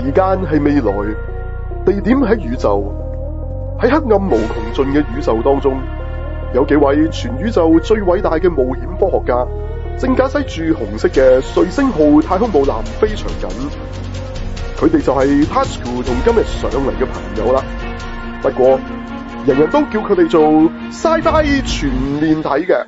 間係未來，地點喺宇宙，喺黑暗無窮盡嘅宇宙當中，有幾位全宇宙最偉大嘅冒險科學家，正駕駛住紅色嘅瑞星號太空母艦非常緊。佢哋就係 Tasuku 同今日上嚟嘅朋友啦。不過，人人都叫佢哋做 Sci-Fi 全面睇嘅。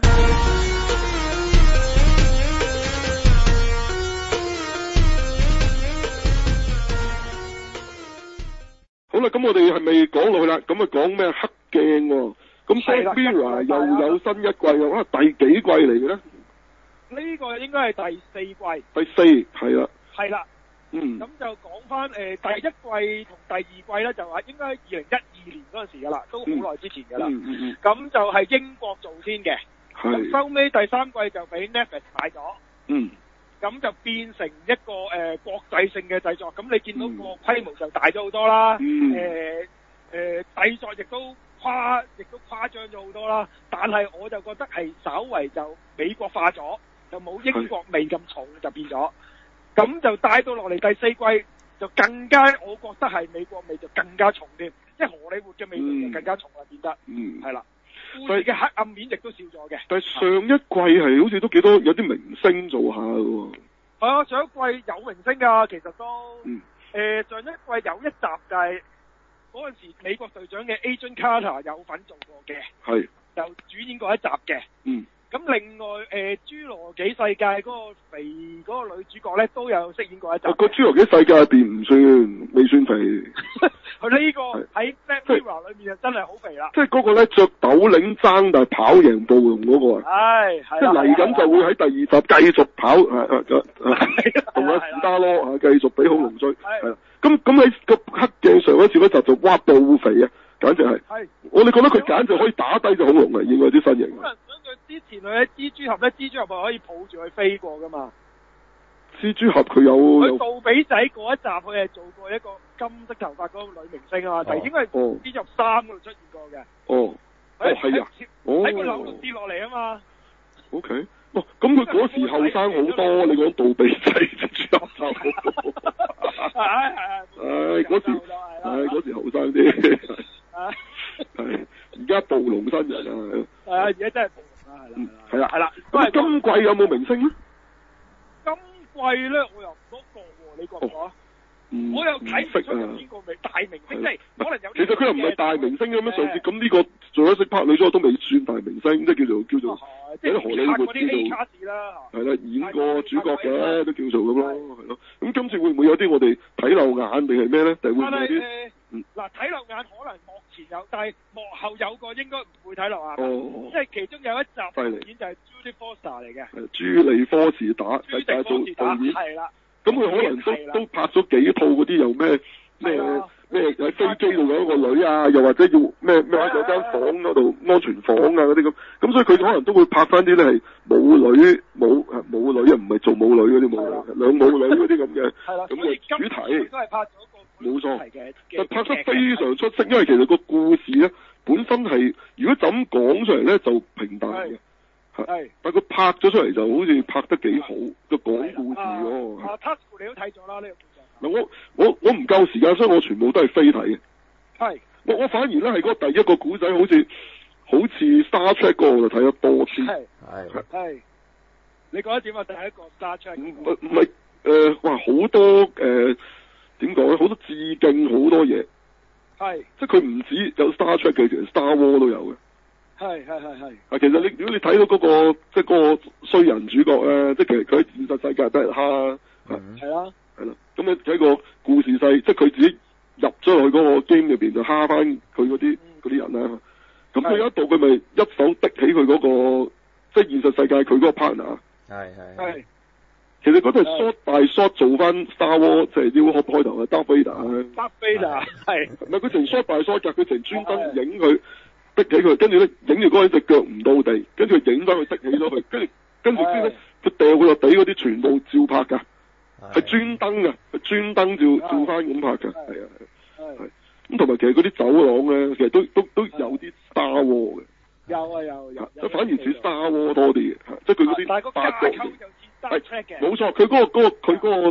好啦，咁我哋係咪講落去啦？咁啊講咩黑鏡喎？咁 Black Mirror 又有新一季啊！第幾季嚟嘅咧？ 呢個應該係第四季。 第四係啦。 係啦。 嗯。 咁就講翻第一季同第二季咧，就話應該2012年嗰陣時噶啦，都好耐之前噶啦。咁就係英國做先嘅。咁收尾第三季就俾 Netflix 買咗。嗯。咁就變成一個國際性嘅製作，咁你見到個規模就大咗好多啦。製作亦都誇張咗好多啦。但係我就覺得係稍為就美國化咗，就冇英國味咁重，就變咗。咁就帶到落嚟第四季就更加，我覺得係美國味就更加重添，即係荷里活嘅味道就更加重啦，變得。係啦。故事嘅黑暗面亦都少咗嘅。 但係上一季係好似都幾多有啲明星做下嘅喎。 係啊，上一季有明星㗎，其實都。上一季有一集就係嗰陣時美國隊長嘅 Agent Carter 有份做過嘅。係。就主演過一集嘅。咁另外侏羅紀世界嗰個肥嗰個女主角咧都有飾演過一集。 個侏羅紀世界入邊唔算，未算肥。 佢呢個喺 Black Mirror 裏面就真係好肥啦。即係嗰個咧着斗領爭但係跑贏暴龍嗰個啊。係。即係嚟緊就會喺第二集繼續跑，同阿史達羅繼續俾恐龍追。係。咁喺個黑鏡上一次嗰集就哇暴肥啊，簡直係。係。我哋覺得佢簡直可以打低隻恐龍啊，應該啲身形。 之前佢喺蜘蛛俠咧，蜘蛛俠係可以抱住佢飛過噶嘛？ 蜘蛛俠佢有佢杜比仔嗰一集，佢係做過一個金色頭髮嗰個女明星啊嘛，就應該係蜘蛛俠3嗰度出現過嘅。哦，係啊，喺個樓度跌落嚟啊嘛。 OK，咁佢嗰時後生好多，你講杜比仔蜘蛛俠就，嗰時後生啲，係而家暴龍新人啊， 係啊，而家真係。 係啦，咁今季有冇明星咧？ 今季咧我又唔多覺喎，你覺唔覺啊？我又睇唔出有邊個大明星，即係可能有。其實佢又唔係大明星咁樣，上次咁呢個做咗識拍女主角都未算大明星，即係叫做有啲荷里活叫做係啦，演過主角嘅都叫做咁咯，係咯。咁今次會唔會有啲我哋睇漏眼定係咩咧？定會唔會有啲？ 嗱，睇漏眼可能幕前有，但係幕後有個應該唔會睇漏眼。即係其中有一集導演就係 Judy Foster 嚟嘅。朱莉科士打，做導演。係啦。咁佢可能都拍咗幾套嗰啲又咩喺飛機度有一個女啊，又或者要咩喺嗰間房嗰度安全房啊嗰啲咁，所以佢可能都會拍翻啲咧係母女啊，唔係做母女嗰啲母女，兩母女嗰啲咁嘅咁嘅主題。都係拍咗個冇錯，但拍得非常出色，因為其實個故事咧本身係如果就咁講出嚟咧就平淡嘅。係，但佢拍咗出嚟就好似拍得幾好，就講故事咯。 Tasuku 你都睇咗啦呢個故事。 嗱我唔夠時間，所以我全部都係飛睇嘅。 係。我反而咧係嗰第一個古仔，好似 Star Trek 嗰個我就睇得多啲。係。你覺得點啊？第一個 Star Trek。唔係哇好多點講咧？好多致敬好多嘢。係。即係佢唔止有 Star Trek 嘅，其實 Star War 都有嘅。係。其實如果你睇到嗰個即係嗰個衰人主角咧，即係其實佢喺現實世界都係蝦。係啦。咁你睇個故事細，即係佢自己入咗落去嗰個 game 入邊就蝦翻佢嗰啲人啦。咁佢有一度佢咪一手滴起佢嗰個即係現實世界佢嗰個 partner。係。其實嗰度 shot by shot 做翻 Star Wars 即係要開頭嘅 Darth Vader。係。唔係佢成 shot by shot 㗎，佢成專登影佢。滴起佢，跟住咧影住嗰隻腳唔到地，跟住影翻佢滴起咗佢，跟住先咧佢掉佢落地嗰啲全部照拍噶，係專登噶，係專登照翻咁拍噶，係啊係。咁同埋其實嗰啲走廊咧，其實都有啲 Star Wars 嘅。有。即反而似 Star Wars 多啲嘅，即係佢嗰啲八角。係冇錯，佢嗰個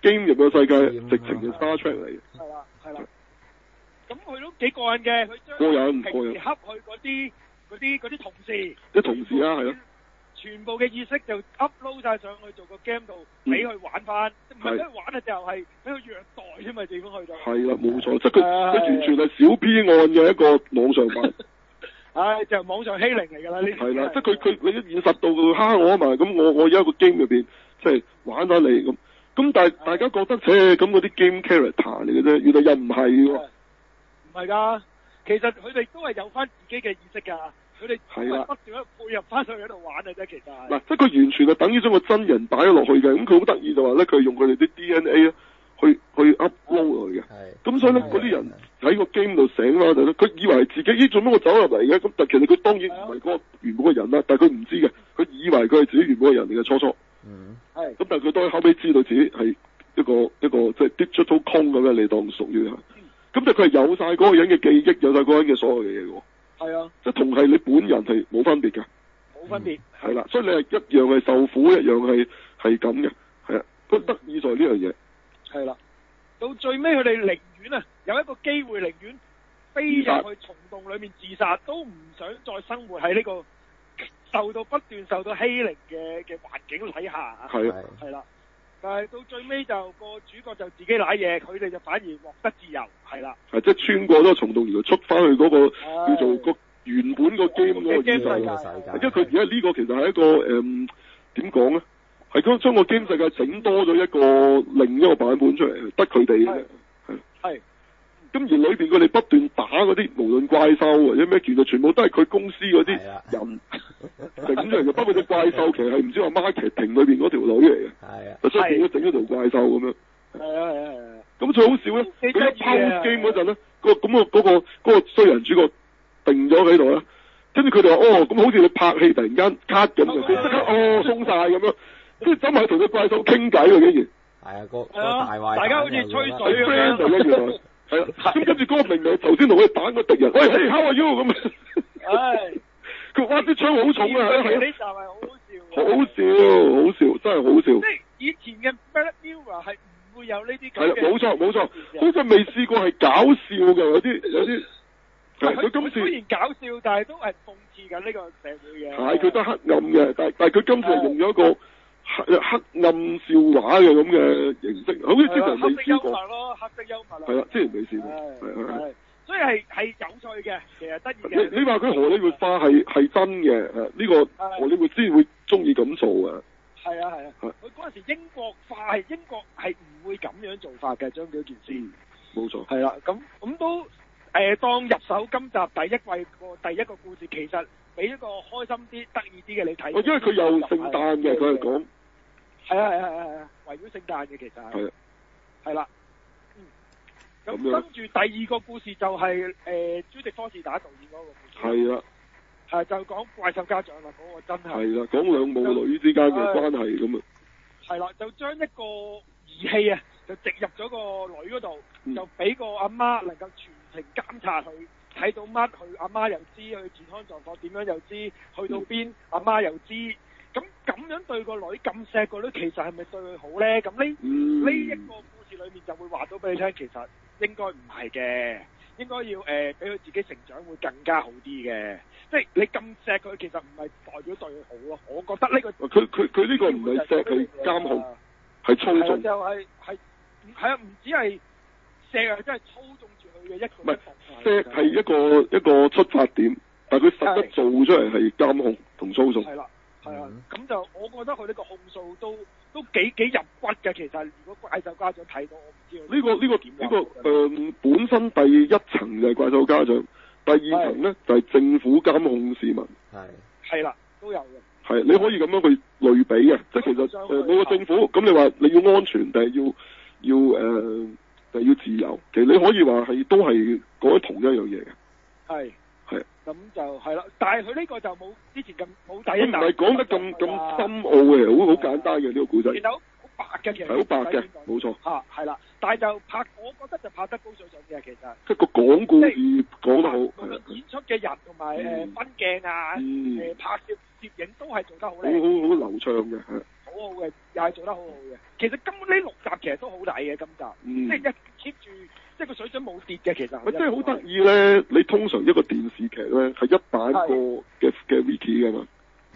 game 入嘅世界直情係 Star Trek 嚟嘅。 係啦。咁佢都幾過癮嘅，佢將平時恰佢嗰啲同事， 啲同事啊，係啊， 全部嘅意識就 upload 晒上去做個 game 度，俾佢玩翻，唔係俾佢玩啊，就係俾佢虐待啫嘛，地方去到。係啦， 冇錯，即係佢完全係小 P 案嘅一個網上版。 就係網上欺凌嚟㗎啦呢啲。係啦， 即係佢你現實到佢蝦我啊嘛，咁我而家個 game 入邊即係玩下你咁，但係大家覺得咁嗰啲 game character 嚟嘅啫，原來又唔係喎。唔係㗎， 其實佢哋都係有翻自己嘅意識㗎，佢哋係不斷喺度配入翻上去喺度玩嘅啫，其實係。嗱， 即係佢完全係等於將個真人擺咗落去嘅，咁佢好得意就話咧，佢係用佢哋啲 DNA 去 upload 落去嘅。咁所以咧，嗰啲人喺個 game 度醒啦，佢以為自己做乜我走入嚟嘅，咁但其實佢當然唔係嗰個原本嘅人啦，但係佢唔知嘅，佢以為佢係自己原本嘅人嚟嘅初初。咁但係佢當然後尾知道自己係一個即係 digital clone 咁樣，你當屬於係。咁就佢係有晒嗰個人嘅記憶，有晒嗰個人嘅所有嘅嘢喎。係啊，即係同係你本人係冇分別嘅。冇分別。係啦，所以你係一樣係受苦，一樣係咁嘅，係啊，都得意在呢樣嘢。係啦， 到最尾佢哋寧願啊，有一個機會寧願飛入去蟲洞裏面自殺，都唔想再生活喺呢個不斷受到欺凌嘅環境底下。係啊。係啦。但係到最尾就個主角就自己瀨嘢，佢哋就反而獲得自由，係啦。係即係穿過咗蟲洞，然後出翻去嗰個叫做個原本個 game 嗰個世界。因為佢而家呢個其實係一個點講咧，係將個 game 世界整多咗另一個版本出嚟，得佢哋嘅。係。咁而裏邊佢哋不斷打嗰啲無論怪獸或者咩，其實全部都係佢公司嗰啲人整出嚟嘅，包括隻怪獸其實係唔知話 marketing 裏邊嗰條女嚟嘅，所以變咗整咗條怪獸咁樣。係。咁最好笑咧，佢一拋 game 嗰陣咧，嗰個衰人主角定咗喺度啦，跟住佢哋話咁好似你拍戲突然間 cut 咁嘅，佢即刻鬆晒咁樣，跟住走埋同隻怪獸傾偈喎，竟然。係啊，個大壞蛋大家好似吹水咁樣。係啦，咁跟住嗰個明明頭先同佢打個敵人，喂，how are you 咁佢哇啲槍好重啊！係呢集係好好笑，好笑，真係好笑。即係以前嘅 Black Mirror 係唔會有呢啲咁嘅。係啦，冇錯，好似未試過係搞笑嘅，有啲。佢今次雖然搞笑，但係都係諷刺緊呢個社會嘅。係，佢都黑暗嘅，但係佢今次係用咗一個黑暗笑話嘅咁嘅形式，好似之前未試過。黑色幽默咯，係啦，之前未試過，係，所以係有趣嘅，其實得意嘅。你話佢荷里活化係真嘅，呢個荷里活先會中意咁做嘅。係啊。佢嗰陣時英國化，英國係唔會咁樣做法嘅，將嗰件事。冇錯。係啦，咁都當入手今集第一季個第一個故事，其實俾一個開心啲、得意啲嘅你睇。因為佢有聖誕嘅，佢係講。係啊，圍繞聖誕嘅其實係。係啦。咁跟住第二個故事就係朱迪科士打導演嗰個故事。係啦。係就講怪獸家長啦，嗰個真係。係啦，講兩母女之間嘅關係咁啊。係啦，就將一個儀器啊，就植入咗個女嗰度，就俾個阿媽能夠全程監察佢，睇到乜，佢阿媽又知，佢健康狀況點樣又知，去到邊阿媽又知。咁樣對個女咁錫個女，其實係咪對佢好咧？咁呢一個故事裏面就會話到俾你聽，其實應該唔係嘅，應該要俾佢自己成長會更加好啲嘅。即係你咁錫佢，其實唔係代表對佢好咯。我覺得呢個佢呢個唔係錫佢監控，係操縱。就係啊，唔止係錫啊，真係操縱住佢嘅一個。唔係錫係一個出發點，但係佢實質做出嚟係監控同操縱。係啦。係啊，咁就我覺得佢呢個控訴都幾入骨嘅。其實如果怪獸家長睇到，我唔知道呢個本身第一層就係怪獸家長，第二層咧就係政府監控市民。係啦，都有嘅。係，你可以咁樣去類比嘅，即係其實每個政府咁你話你要安全定係要自由，其實你可以話係都係講同一樣嘢嘅。係。咁就係啦，但係佢呢個就冇之前咁冇第一集。佢唔係講得咁深奧嘅，好簡單嘅呢個故仔。見到好白嘅，其實係好白嘅，冇錯。係啦，但係就我覺得就拍得高水準嘅，其實。即係個講故事講得好。演出嘅人同埋分鏡啊，拍攝影都係做得好靚。好流暢嘅，好好嘅，又係做得好好嘅。其實根本呢6集其實都好嘅今集，即係一 keep 住，即係個水準冇跌嘅其實。 即係好得意咧！你通常一個電視劇咧係一版個嘅 wiki 噶嘛，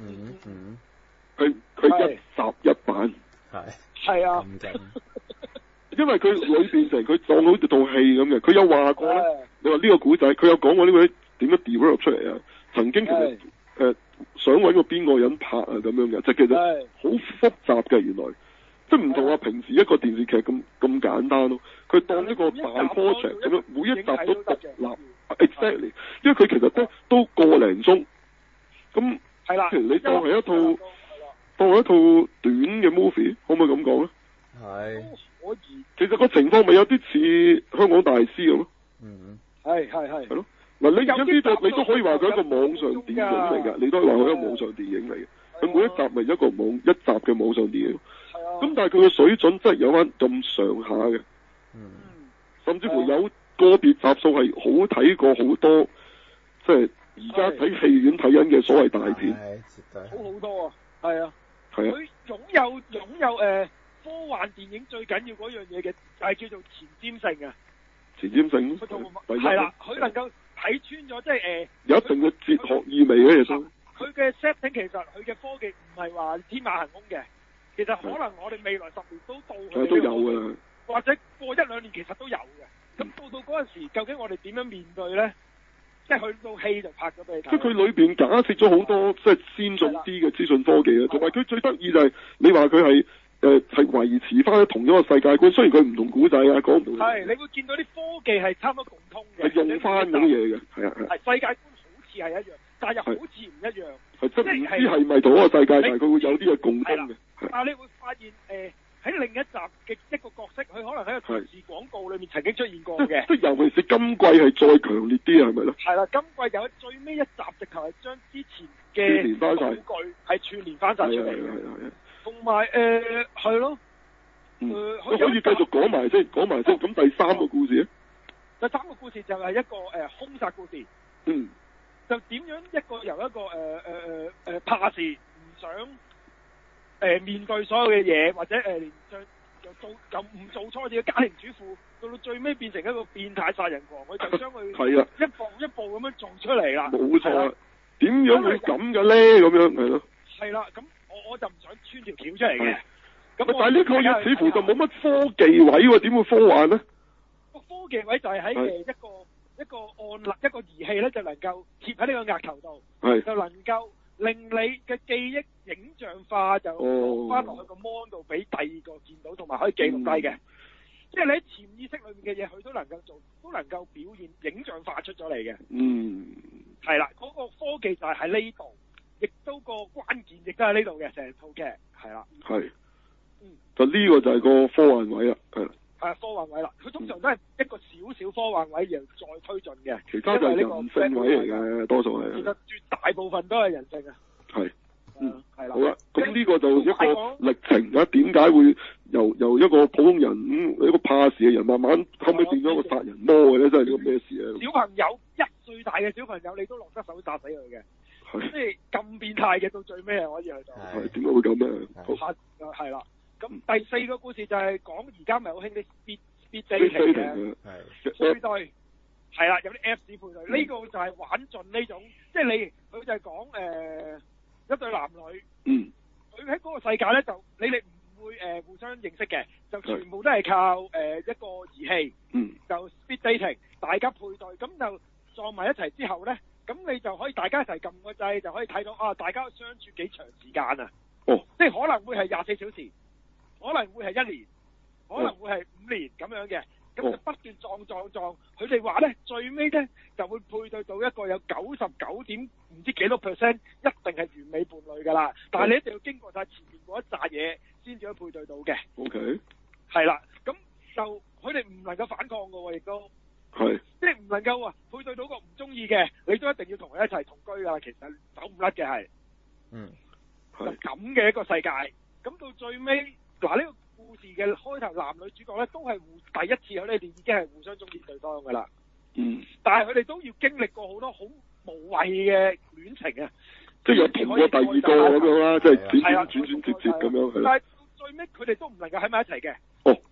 佢一集一版， 係啊， 因為佢裏邊成佢當好似套戲咁嘅，佢有話過咧。你話呢個古仔，佢有講過呢個點樣 develop 出嚟啊？曾經其實想搵個邊個人拍啊咁樣嘅，即係其實好複雜嘅原來，即係唔同話平時一個電視劇咁簡單咯。佢當一個大 project 咁樣，每一集都獨立 exactly， 因為佢其實都個零鐘，咁譬如你當係一套短嘅 movie， 可唔可以咁講咧？ 係可以。 其實個情況咪有啲似香港大師咁咯。 係咯。 嗱，你而家呢度你都可以話佢一個網上電影嚟㗎，你都可以話佢一個網上電影嚟嘅。佢每一集咪一集嘅網上電影。咁但係佢嘅水準真係有翻咁上下嘅。甚至乎有個別集數係好睇過好多，即係而家喺戲院睇緊嘅所謂大片。 好多啊！係啊。 佢擁有科幻電影最緊要嗰樣嘢嘅，就係叫做前瞻性啊！ 前瞻性。 係啦，佢能夠睇穿咗，即係有一定嘅哲學意味嘅其實。 佢嘅 setting 其實佢嘅科技唔係話天馬行空嘅，其實可能我哋未來10年都到佢。 都有㗎。 或者過1-2年其實都有嘅。咁到嗰陣時，究竟我哋點樣面對咧？即係去到戲就拍咗俾你睇。即係佢裏邊假設咗好多即係先進啲嘅資訊科技啊，同埋佢最得意就係你話佢係維持翻同一個世界觀，雖然佢唔同古仔啊，講唔到。 係，你會見到啲科技係差唔多共通嘅。 係用翻嗰啲嘢嘅，係啊係。 係世界觀好似係一樣，但係又好似唔一樣。 係即係唔知係咪同一個世界，但係佢會有啲嘢共通嘅。 但係你會發現喺另一集嘅一個角色，佢可能喺個電視廣告裏面曾經出現過嘅。即係尤其是今季係再強烈啲，係咪咧？ 係啦，今季有最尾一集直頭係將之前嘅數據係串連翻晒出嚟嘅。同埋係咯。可以繼續講埋先。咁第3個故事咧？ 第3個故事就係一個兇殺故事。就點樣由一個怕事唔想面對所有嘅嘢，或者就唔做錯事嘅家庭主婦，到最尾變成一個變態殺人狂，佢就將佢一步一步咁樣做出嚟啦。 冇錯。點樣會咁嘅咧？咁樣係咯。係啦，咁我就唔想穿條橋出嚟嘅。 但係呢個嘢似乎就冇乜科技位喎，點會科幻咧？ 個科技位就係喺一個儀器咧，就能夠貼喺呢個額頭度，就能夠令你嘅記憶影像化，就放翻落去個 mon 度俾第二個見到，同埋可以記錄低嘅。即係你喺潛意識裏面嘅嘢，佢都能夠做，都能夠表現影像化出咗嚟嘅。係啦，嗰個科技就係喺呢度，亦都個關鍵亦都喺呢度嘅，成套劇係啦。 係。就呢個就係個科幻位啦，係啦。 係科幻位啦，佢通常都係一個少科幻位，然後再推進嘅。 其他就係人性位嚟嘅，多數係。 其實絕大部分都係人性啊。 係。 係啦。 好啦，咁呢個就一個歷程啦。點解會由一個普通人一個怕事嘅人，慢慢後尾變咗一個殺人魔嘅咧？真係呢個咩事啊？ 小朋友1歲大嘅小朋友，你都落得手殺死佢嘅。即係咁變態嘅，到最尾係可以去到。 係點解會咁咧？ 係啦。咁第4個故事就係講而家咪好興啲 speed dating 嘅配對，係啦，有啲 Apps 配對，呢個就係玩盡呢種，即係佢就係講一對男女，佢喺嗰個世界咧就你哋唔會互相認識嘅，就全部都係靠一個儀器，就 speed dating， 大家配對，咁就撞埋一齊之後咧，咁你就可以大家一齊撳個掣，就可以睇到啊，大家相處幾長時間啊，即係可能會係24小時。可能會係1年，可能會係5年咁樣嘅，咁就不斷撞。佢哋話咧，最尾咧就會配對到一個有99點唔知幾多%，一定係完美伴侶㗎啦。但係你一定要經過晒前面嗰一紮嘢，先至可以配對到嘅。 OK。係啦，咁就佢哋唔能夠反抗㗎喎，亦都係。 即係唔能夠話配對到個唔中意嘅，你都一定要同佢一齊同居㗎啦。其實走唔甩嘅係。就咁嘅一個世界，咁到最尾。嗱，呢個故事嘅開頭，男女主角咧都係第一次喺呢邊已經係互相中意對方噶啦。但係佢哋都要經歷過好多好無謂嘅戀情啊。 即係有同過第二個咁樣啦，即係轉折咁樣係啦。 但係最尾佢哋都唔能夠喺埋一齊嘅。咁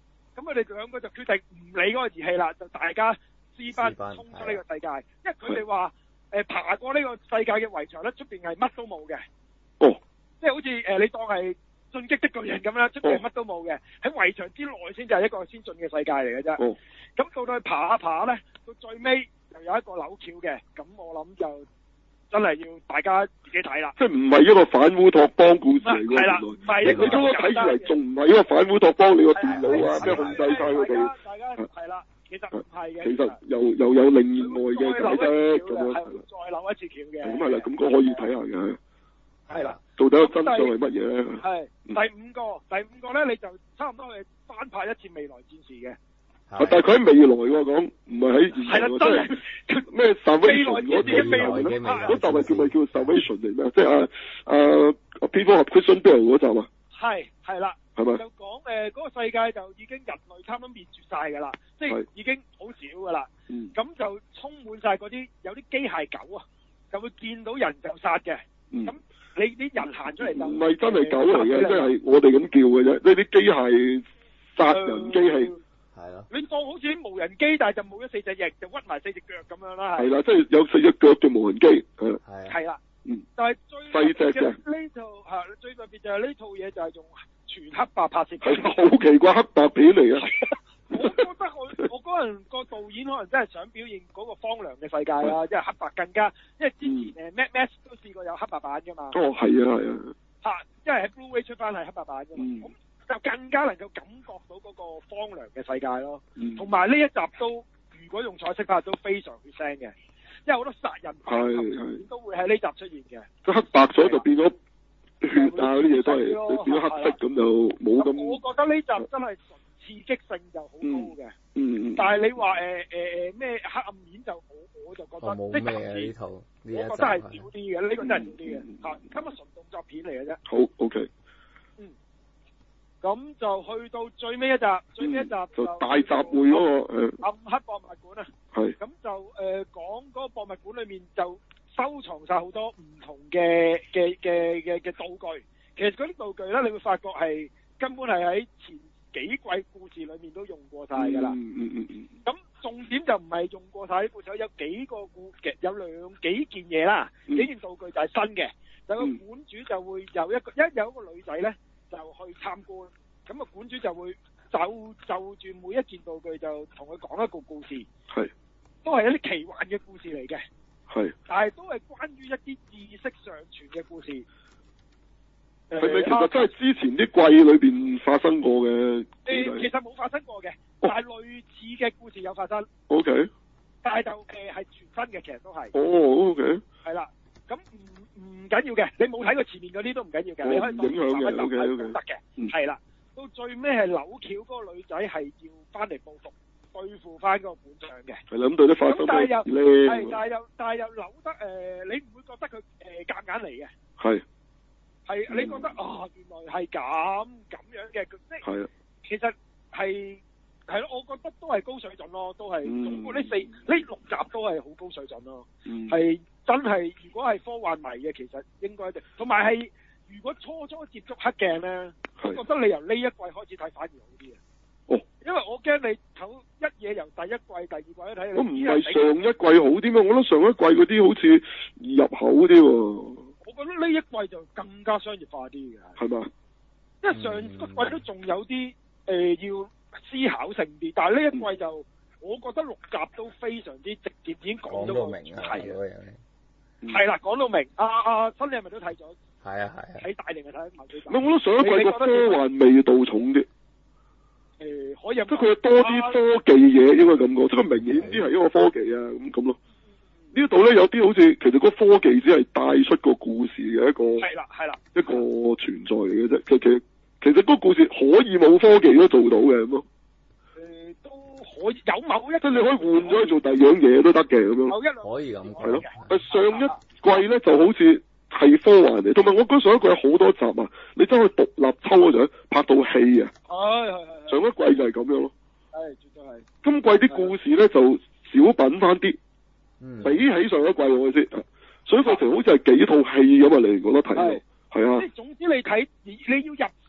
佢哋兩個就決定唔理嗰個儀器啦，就大家私奔衝出呢個世界，因為佢哋話爬過呢個世界嘅圍牆咧，出邊係乜都冇嘅。 哦， 即係好似你當係進擊的巨人咁啦，出邊係乜都冇嘅，喺圍牆之內先就係一個先進嘅世界嚟嘅啫。 哦， 咁到去爬下爬咧，到最尾就有一個扭橋嘅，咁我諗就真係要大家自己睇啦。 即係唔係一個反烏托邦故事嚟㗎？ 係啦，唔係一個你剛剛睇以為仲唔係一個反烏托邦？你個電腦啊，咩控制晒佢哋？ 大家係啦，其實唔係嘅。 其實又有另外嘅解釋咁樣。 再扭一次橋嘅。 咁係啦，咁都可以睇下嘅。 係啦。 到底個真相係乜嘢咧？ 係第五個咧，你就差唔多係翻拍一次未來戰士嘅。 但係佢喺未來喎講，唔係喺現在喎，即係咩 Salvation 嗰集嗰集係叫 Salvation 嚟咩？即係People of Christian Bale 嗰集啊？ 係啦， 係咪？ 就講嗰個世界就已經人類差唔多滅絕晒㗎啦，即係已經好少㗎啦。咁就充滿晒嗰啲有啲機械狗啊，就會見到人就殺嘅。咁你啲人行出嚟就唔係真係狗嚟嘅，即係我哋咁叫嘅啫。呢啲機械殺人機器。 係咯，你當好似啲無人機，但係就冇咗4隻翼，就屈埋4隻腳咁樣啦。 係啦，即係有4隻腳嘅無人機。 係啦，但係最細隻嘅呢套最特別就係呢套嘢就係用全黑白拍攝。 係好奇怪，黑白片嚟嘅。 我覺得我嗰陣個導演可能真係想表現嗰個荒涼嘅世界啦，因為黑白更加，因為之前Mad Max都試過有黑白版噶嘛。 哦，係啊。 因為喺 Blu-ray 出翻係黑白版噶嘛。就更加能夠感覺到嗰個荒涼嘅世界咯，同埋呢一集都如果用彩色拍都非常血腥嘅，因為好多殺人都會喺呢集出現嘅。 佢黑白咗就變咗血啊嗰啲嘢都係變咗黑色咁就冇咁。 我覺得呢集真係純刺激性就好高嘅，但係你話咩黑暗面就我就覺得冇咩呢套， 我覺得係少啲嘅，呢個真係少啲嘅嚇，根本純動作片嚟嘅啫。 好 OK。 咁就去到最尾一集，就大集會嗰個暗黑博物館啊。 係。咁就講嗰個博物館裏面就收藏晒好多唔同嘅道具。其實嗰啲道具咧，你會發覺係根本係喺前幾季故事裏面都用過晒㗎啦。咁重點就唔係用過晒啲故事，有幾個有幾件嘢啦，幾件道具就係新嘅。就個館主就會有一個女仔咧。就去參觀，咁個館主就會就住每一件道具就同佢講一個故事，都係一啲奇幻嘅故事嚟嘅，但係都係關於一啲知識上傳嘅故事。 係咪其實真係之前啲季裏邊發生過嘅？ 其實冇發生過嘅，但係類似嘅故事有發生。 OK。 但係就係全新嘅，其實都係。 哦 ，OK。 係啦。咁唔緊要嘅，你冇睇過前面嗰啲都唔緊要嘅，你可以當影響嘅，OK 得嘅，係啦。到最尾係扭橋嗰個女仔係要翻嚟報復，對付翻嗰個本長嘅。係啦，咁到底發生咩咧？但係又扭得你唔會覺得佢夾硬嚟嘅。係你覺得原來係咁樣嘅，即係其實係咯，我覺得都係高水準咯，都係總共呢6集都係好高水準咯，係。真係，如果係科幻迷嘅，其實應該一定。同埋係，如果初接觸黑鏡咧，我覺得你由呢一季開始睇反而好啲嘅。因為我驚你頭一嘢由第一季、第二季都睇。我唔係上一季好啲咩？我覺得上一季嗰啲好似易入口啲喎。我覺得呢一季就更加商業化啲嘅。係嘛？因為上個季都仲有啲要思考性啲，但係呢一季就我覺得6集都非常之直接，已經講到明係啊。係啦，講到明，新你係咪都睇咗？係啊，睇大定係睇某幾集？我覺得上一季個科幻味道重啲。可以即係佢有多啲科技嘢，應該咁講，即係明顯啲係一個科技啊咁咯。呢度咧有啲好似其實個科技只係帶出個故事嘅一個係啦一個存在嚟嘅啫。其實嗰個故事可以冇科技都做到嘅咁咯。都可以有某一即係你可以換咗去做第二樣嘢都得嘅咁樣。可以咁係咯。上一季咧就好似係科幻嚟，同埋我覺得上一季有好多集啊，你真係獨立抽嗰陣拍到戲啊。係。上一季就係咁樣咯。係，絕對係。今季啲故事咧就少品翻啲，比起上一季我先，所以個成好似係幾套戲咁啊！你覺得睇到係啊？即係總之你睇你要入手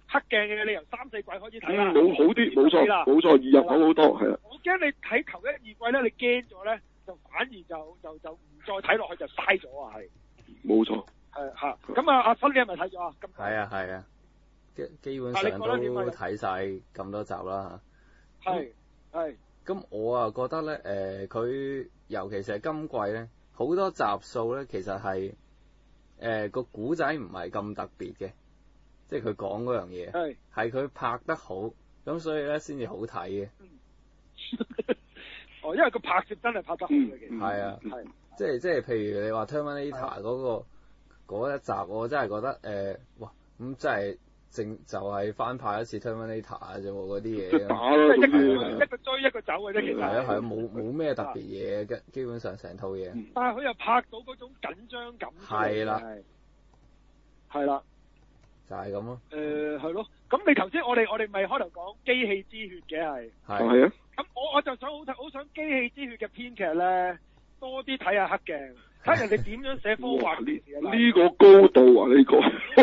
黑鏡嘅，你由3、4季開始睇啦。 冇好啲，冇錯，易入口好多，係啊。 我驚你睇頭1、2季咧，你驚咗咧，就反而就唔再睇落去就嘥咗啊，係。 冇錯。 係嚇，咁阿新你係咪睇咗啊？ 係啊，基本上都睇晒咁多集啦嚇。 係。 咁我啊覺得咧，佢尤其是係今季咧，好多集數咧，其實係個古仔唔係咁特別嘅，即係佢講嗰樣嘢係佢拍得好，咁所以咧先至好睇嘅。 因為個拍攝真係拍得好嘅，其實係啊，即係譬如你話 Terminator 嗰一集，我真係覺得哇咁真係就係翻拍一次 Terminator 啫喎，嗰啲嘢。 打啦， 一個追一個走嘅啫，其實。 係啊，冇咩特別嘢嘅，基本上成套嘢。 但係佢又拍到嗰種緊張感。 係啦。就係咁咯。 係咯。咁你頭先我哋咪開頭講機器之血嘅係。 係啊。 咁我就想好想機器之血嘅編劇咧，多啲睇下黑鏡，睇人哋點樣寫科幻嘅事。 呢個高度啊，呢個。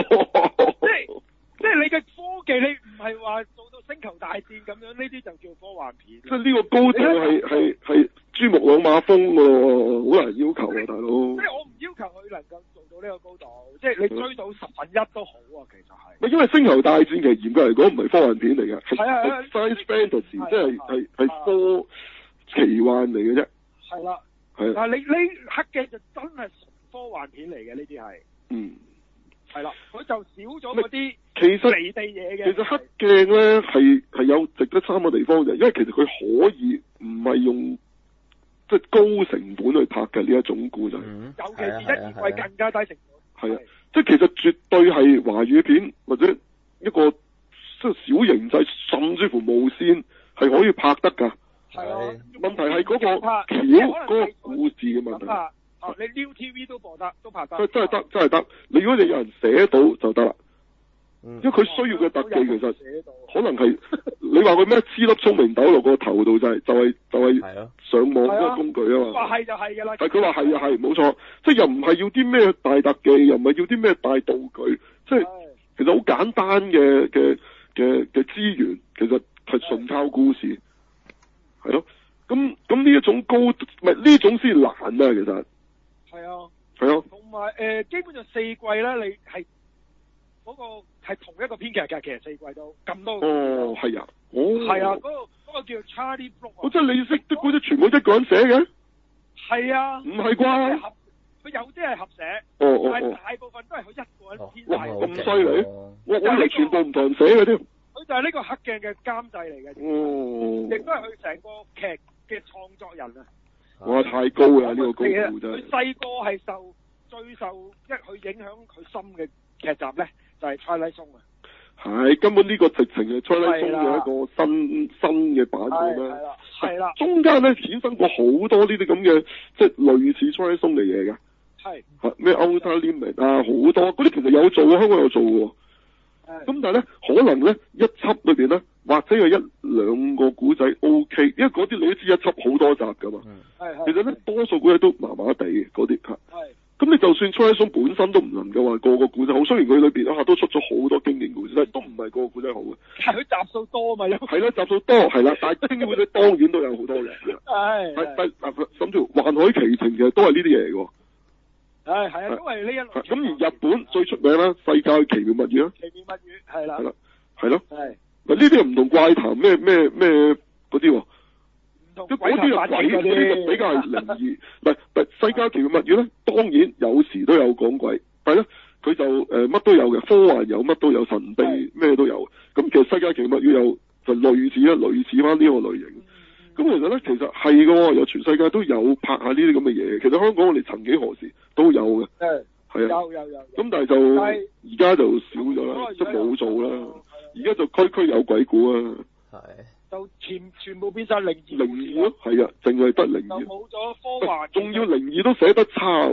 即係你嘅科技，你唔係話做到星球大戰咁樣，呢啲就叫科幻片。 即係呢個高度係珠穆朗瑪峰喎，好難要求啊，大佬。 即係我唔要求佢能夠做到呢個高度，即係你追到1/10都好啊，其實係。 因為星球大戰其實嚴格嚟講唔係科幻片嚟嘅， 係 science fantasy，即係科奇幻嚟嘅啫。 係啦。 係。 但係你黑鏡就真係純科幻片嚟嘅，呢啲係。係啦，佢就少咗嗰啲離地嘢嘅。 其實黑鏡咧係有值得參嘅地方嘅，因為其實佢可以唔係用即係高成本去拍嘅呢一種故仔。 尤其是1、2季更加低成本。 係啊，即係其實絕對係華語片或者一個即係小型製，甚至乎無線係可以拍得㗎。 係啊。 問題係嗰個橋嗰個故事嘅問題。 你 New TV 都播得，都拍得。 真係得。如果你有人寫到就得啦。因為佢需要嘅特技其實可能係你話佢咩黐粒聰明豆落個頭度就係上網嗰個工具啊嘛。 話係就係㗎啦。 佢話係冇錯，即係又唔係要啲咩大特技，又唔係要啲咩大道具，即係其實好簡單嘅資源，其實係純靠故事。係咯，咁呢一種高唔係呢種先難啊，其實。 係啊， 同埋基本上4季咧，你係嗰個係同一個編劇嘅，其實4季都咁多。 哦，係啊， 係啊，嗰個叫 Charlie Block。 即係你識啲嗰啲全部一個人寫嘅？ 係啊。 唔係啩？ 佢有啲係合寫。但係大部分都係佢一個人編晒。 哇，咁犀利！我以為全部唔同人寫嘅添。 佢就係呢個黑鏡嘅監製嚟嘅。亦都係佢成個劇嘅創作人啊。 哇！太高啦呢個高度真係。 佢細個係最受佢影響佢深嘅劇集咧，就係《Twilight Zone》啊。係根本呢個直情係《Twilight Zone》嘅一個新嘅版本啦。 係啦。 中間咧衍生過好多呢啲咁嘅即係類似《Twilight Zone》嘅嘢嘅。係。咩 Outer Limits 啊，好多嗰啲其實有做，香港有做嘅。咁但係咧，可能咧一輯裏邊咧，或者有1-2個古仔 OK， 因為嗰啲你都知一輯好多集噶嘛。其實咧，多數古仔都麻麻地嘅嗰啲嚇。咁你就算 Twilight Zone 本身都唔能夠話個個古仔好，雖然佢裏邊都出咗好多經典故事，但係都唔係個個古仔好嘅。 係佢集數多嘛？係啦，集數多係啦，但係經典故仔當然都有好多嘅。甚至乎《幻海奇情》其實都係呢啲嘢嚟嘅。 係啊，因為呢一類。 咁而日本最出名啦，《世界奇妙物語》啦。 奇妙物語係啦。 係咯。嗱呢啲又唔同怪談咩嗰啲喎。 唔同。 嗰啲係鬼，嗰啲就比較係靈異。嗱，《世界奇妙物語》咧，當然有時都有講鬼，但係咧佢就乜都有嘅，科幻有乜都有，神秘咩都有。咁其實《世界奇妙物語》有就類似翻呢個類型。咁其實咧，其實係嘅，有全世界都有拍下呢啲咁嘅嘢。其實香港我哋曾幾何時都有嘅。係啊。有。咁但係就而家就少咗啦，即係冇做啦。而家就區有鬼故啊。係。 就全部變晒靈異。 靈異咯，係啊，淨係得靈異。 就冇咗科幻。 仲要靈異都寫得差。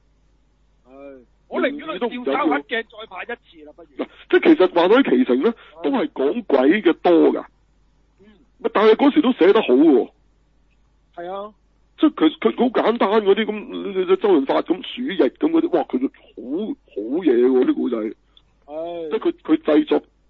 我寧願去照抄黑鏡再拍一次啦，不如。 嗱，即係其實《幻海奇情》咧，都係講鬼嘅多㗎。但係嗰時都寫得好喎。係啊。即係佢好簡單嗰啲咁，周潤發咁鼠疫咁嗰啲，哇！佢好嘢喎啲古仔。即係佢製作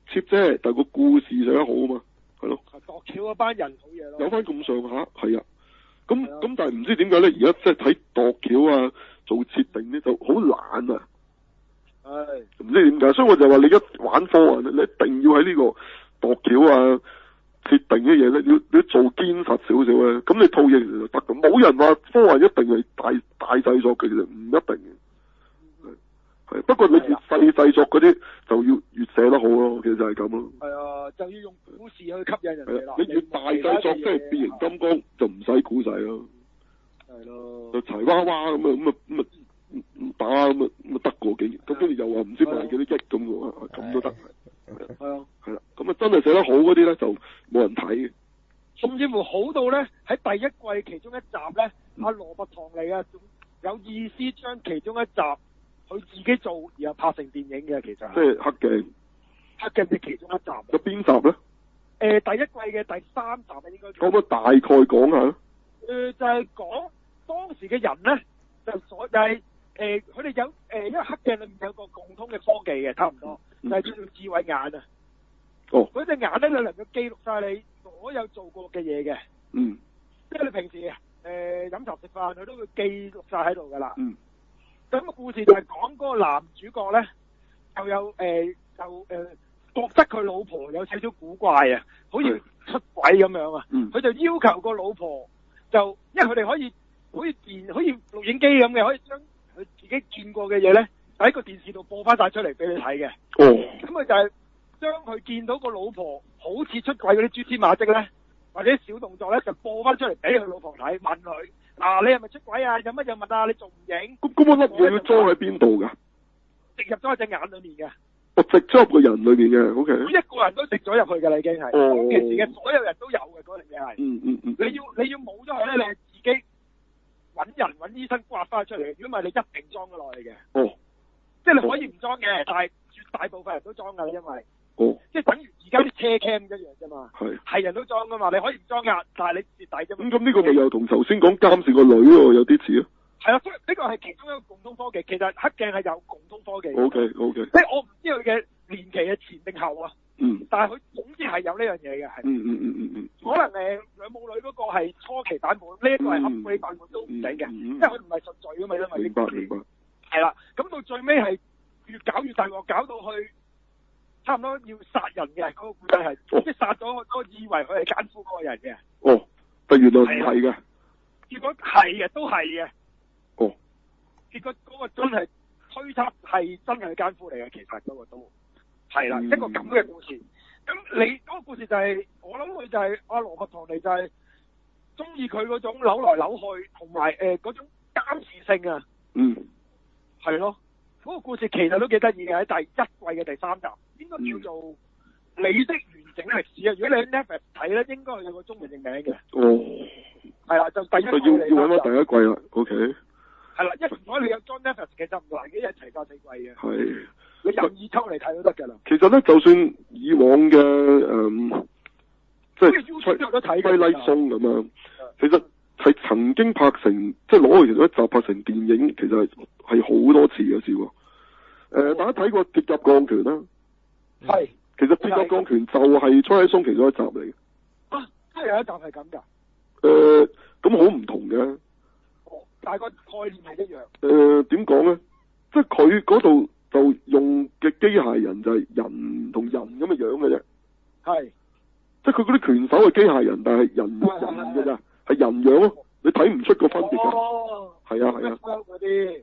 cheap 啫，但係個故事寫得好啊嘛，係咯。 度橋嗰班人好嘢咯。 有翻咁上下，係啊。咁但係唔知點解咧？而家即係睇度橋啊，做設定咧就好懶啊。唔知點解，所以我就話你一玩科幻咧，你一定要喺呢個度橋啊設定嘅嘢咧，要做堅實少少咧，咁你套嘢其實就得㗎。冇人話科幻一定係大製作嘅，其實唔一定嘅。係，不過你越細製作嗰啲就要越寫得好咯，其實就係咁咯。係啊，就要用故事去吸引人哋啦。你越大製作即係變形金剛就唔使故仔咯。係咯。就柴娃娃咁啊打咁啊得過幾，咁跟住又話唔知賣幾多億咁喎，咁都得。係啊。係啦，咁啊真係寫得好嗰啲咧就冇人睇嘅。甚至乎好到咧喺第一季其中一集咧，阿羅拔唐尼啊有意思將其中一集佢自己做，然後拍成電影嘅，其實。即係黑鏡。黑鏡嘅其中一集。有邊集咧？第一季嘅第3集啊，應該。可唔可以大概講下？就係講當時嘅人咧，就係佢哋有因為黑鏡裏面有個共通嘅科技嘅，差唔多，就係叫做智慧眼啊。哦。嗰隻眼咧，你能夠記錄晒你所有做過嘅嘢嘅。嗯。即係你平時飲茶食飯，佢都會記錄晒喺度噶啦。嗯。咁個故事就係講嗰個男主角咧，就有覺得佢老婆有少少古怪啊，好似出軌咁樣啊。佢就要求個老婆就，因為佢哋可以好似錄影機咁嘅，可以將佢自己見過嘅嘢咧，喺個電視度播翻晒出嚟俾你睇嘅。哦。咁佢就係將佢見到個老婆好似出軌嗰啲蛛絲馬跡咧，或者小動作咧，就播翻出嚟俾佢老婆睇，問佢。你係咪出軌啊？有乜嘢問啊？你仲唔影？咁嗰粒嘢要裝喺邊度噶？植入咗喺隻眼裏面嘅。我植咗入個人裏面嘅 ，OK。每一個人都植咗入去噶啦，已經係。當其時嘅所有人都有嘅嗰樣嘢係。你要冇咗佢咧，你係自己搵醫生刮翻出嚟。如果唔係，你一定裝咗落去嘅。哦。即係你可以唔裝嘅，但係絕大部分人都裝噶啦，因為。哦。即係等於而家啲車 cam 一樣啫嘛。係人都裝噶嘛，你可以唔裝噶，但係你蝕底啫嘛。咁呢個咪又同頭先講監視個女喎，有啲似啊。係啊，所以呢個係其中一個共通科技。其實黑鏡係有共通科技。OK。即係我唔知佢嘅年期係前定後啊。但係佢總之係有呢樣嘢嘅，係。可能兩母女嗰個係初期版本，呢一個係 upgrade 版本都唔定嘅，因為佢唔係順序噶嘛，因為明白。係啦，咁到最尾係越搞越大鑊，搞到去。差唔多要殺人嘅嗰個故仔係，即係殺咗我以為佢係奸夫嗰個人嘅。哦，但原來唔係嘅。結果係嘅，都係嘅。哦。結果嗰個真係推測係真係奸夫嚟嘅，其實嗰個都係啦，一個咁嘅故事。咁你嗰個故事就係，我諗佢就係阿羅拔唐尼就係中意佢嗰種扭來扭去，同埋嗰種監視性啊。係咯。嗰個故事其實都幾得意嘅，喺第一季嘅第3集，應該叫做《你的完整歷史》啊。如果你喺 Netflix 睇咧，應該有個中文譯名嘅。哦。係啦，就第一季。要揾翻第一季啦。OK。係啦，如果你有 John Netflix，其實唔難嘅，一齊架4季嘅。係。你任意抽嚟睇都得㗎啦。其實咧，就算以往嘅即係《Twilight Zone》咁樣，其實係曾經拍成，即係攞其中一集拍成電影，其實係好多次嘅試過。大家睇過《鐵甲鋼拳》啦？係。其實《鐵甲鋼拳》就係《Twilight Zone》其中一集嚟嘅。啊，真係有一集係咁㗎？咁好唔同嘅。哦，但係個概念係一樣。點講咧？即係佢嗰度就用嘅機械人就係人同人咁嘅樣嘅啫。係。即係佢嗰啲拳手係機械人，但係人嘅咋，係人樣咯，你睇唔出個分別㗎。哦。係啊係啊。嗰啲。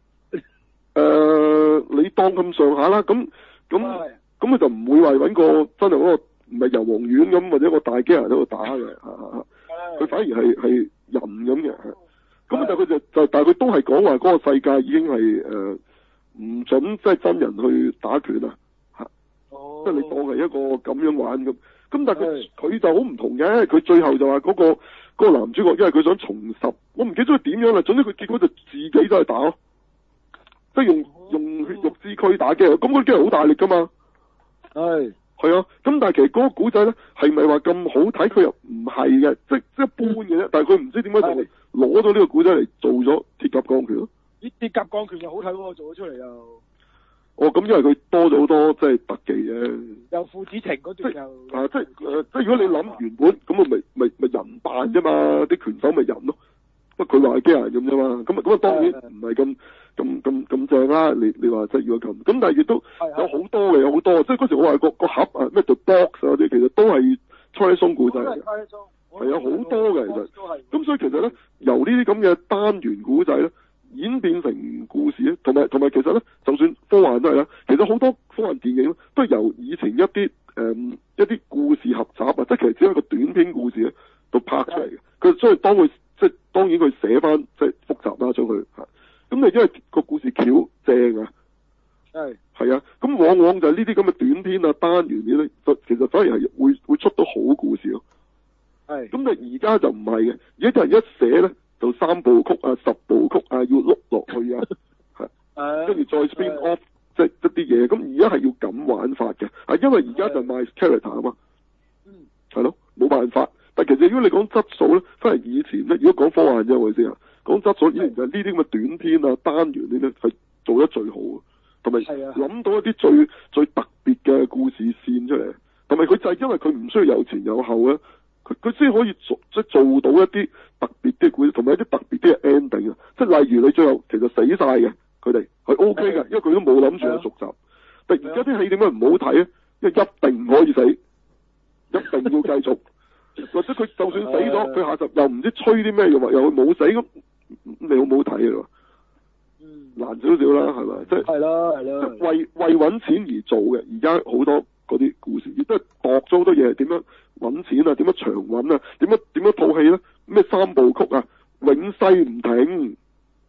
你當咁上下啦，咁佢就唔會話揾個真係嗰個唔係油黃丸咁，或者個大機械人喺度打嘅，佢反而係人咁嘅。咁但係佢就但係佢都係講話嗰個世界已經係唔準即係真人去打拳啊，即係你當係一個咁樣玩咁。咁但係佢就好唔同嘅，佢最後就話嗰個男主角，因為佢想重拾，我唔記得咗佢點樣啦，總之佢結果就自己都係打咯。即係用血肉之軀打機，咁嗰啲機係好大力噶嘛。係啊，咁但係其實嗰個古仔咧係咪話咁好睇？佢又唔係嘅，即一般嘅啫。但係佢唔知點解就攞咗呢個古仔嚟做咗鐵甲鋼拳咯。鐵甲鋼拳又好睇喎，做咗出嚟又。 咁因為佢多咗好多即係特技嘅。 有父子情嗰段又。 即係如果你諗原本咁咪人扮啫嘛，啲拳手咪人咯。不過佢話係機械人咁啫嘛，咁啊當然唔係咁正啦。你話即係如果咁，但係亦都有好多嘅，有好多。即係嗰時我話個盒啊，咩 The Box 啊啲，其實都係蔡松故仔嚟嘅。係有好多嘅其實。咁所以其實咧，由呢啲咁嘅單元故仔咧，演變成故事咧，同埋其實咧，就算科幻都係啦，其實好多科幻電影咧，都係由以前一啲故事合集啊，即係其實只係一個短篇故事咧，度拍出嚟嘅。佢所以當然佢寫翻即係複雜啦，將佢嚇。咁你因為個故事橋正啊，係啊，咁往往就係呢啲咁嘅短篇啊、單元嘅咧，其實反而係會出到好故事咯。咁但係而家就唔係嘅，而家就係一寫咧就3部曲啊、10部曲啊，要碌落去啊，係，跟住再 spin off 即係一啲嘢。咁而家係要咁玩法嘅，因為而家就賣 character 啊嘛，係咯，冇辦法。但其實如果你講質素咧，反而以前咧，如果講科幻啫，我意思啊，講質素以前就係呢啲咁嘅短篇啊、單元呢啲係做得最好嘅，同埋諗到一啲最特別嘅故事線出嚟，同埋佢就係因為佢唔需要有前有後咧，佢先可以做到一啲特別啲嘅故事，同埋一啲特別啲嘅 ending 啊，即係例如你最後其實死晒嘅佢哋係 OK 嘅，因為佢都冇諗住有續集。但而家啲戲點解唔好睇咧？因為一定唔可以死，一定要繼續。或者佢就算死咗，佢下集又唔知吹啲咩嘅話，又冇死咁，你好唔好睇啊？難少少啦，係咪？即係係咯，即係為揾錢而做嘅。而家好多嗰啲故事，亦都係度咗好多嘢，點樣揾錢啊？點樣長揾啊？點樣套戲咧？咩3部曲啊？永世唔停。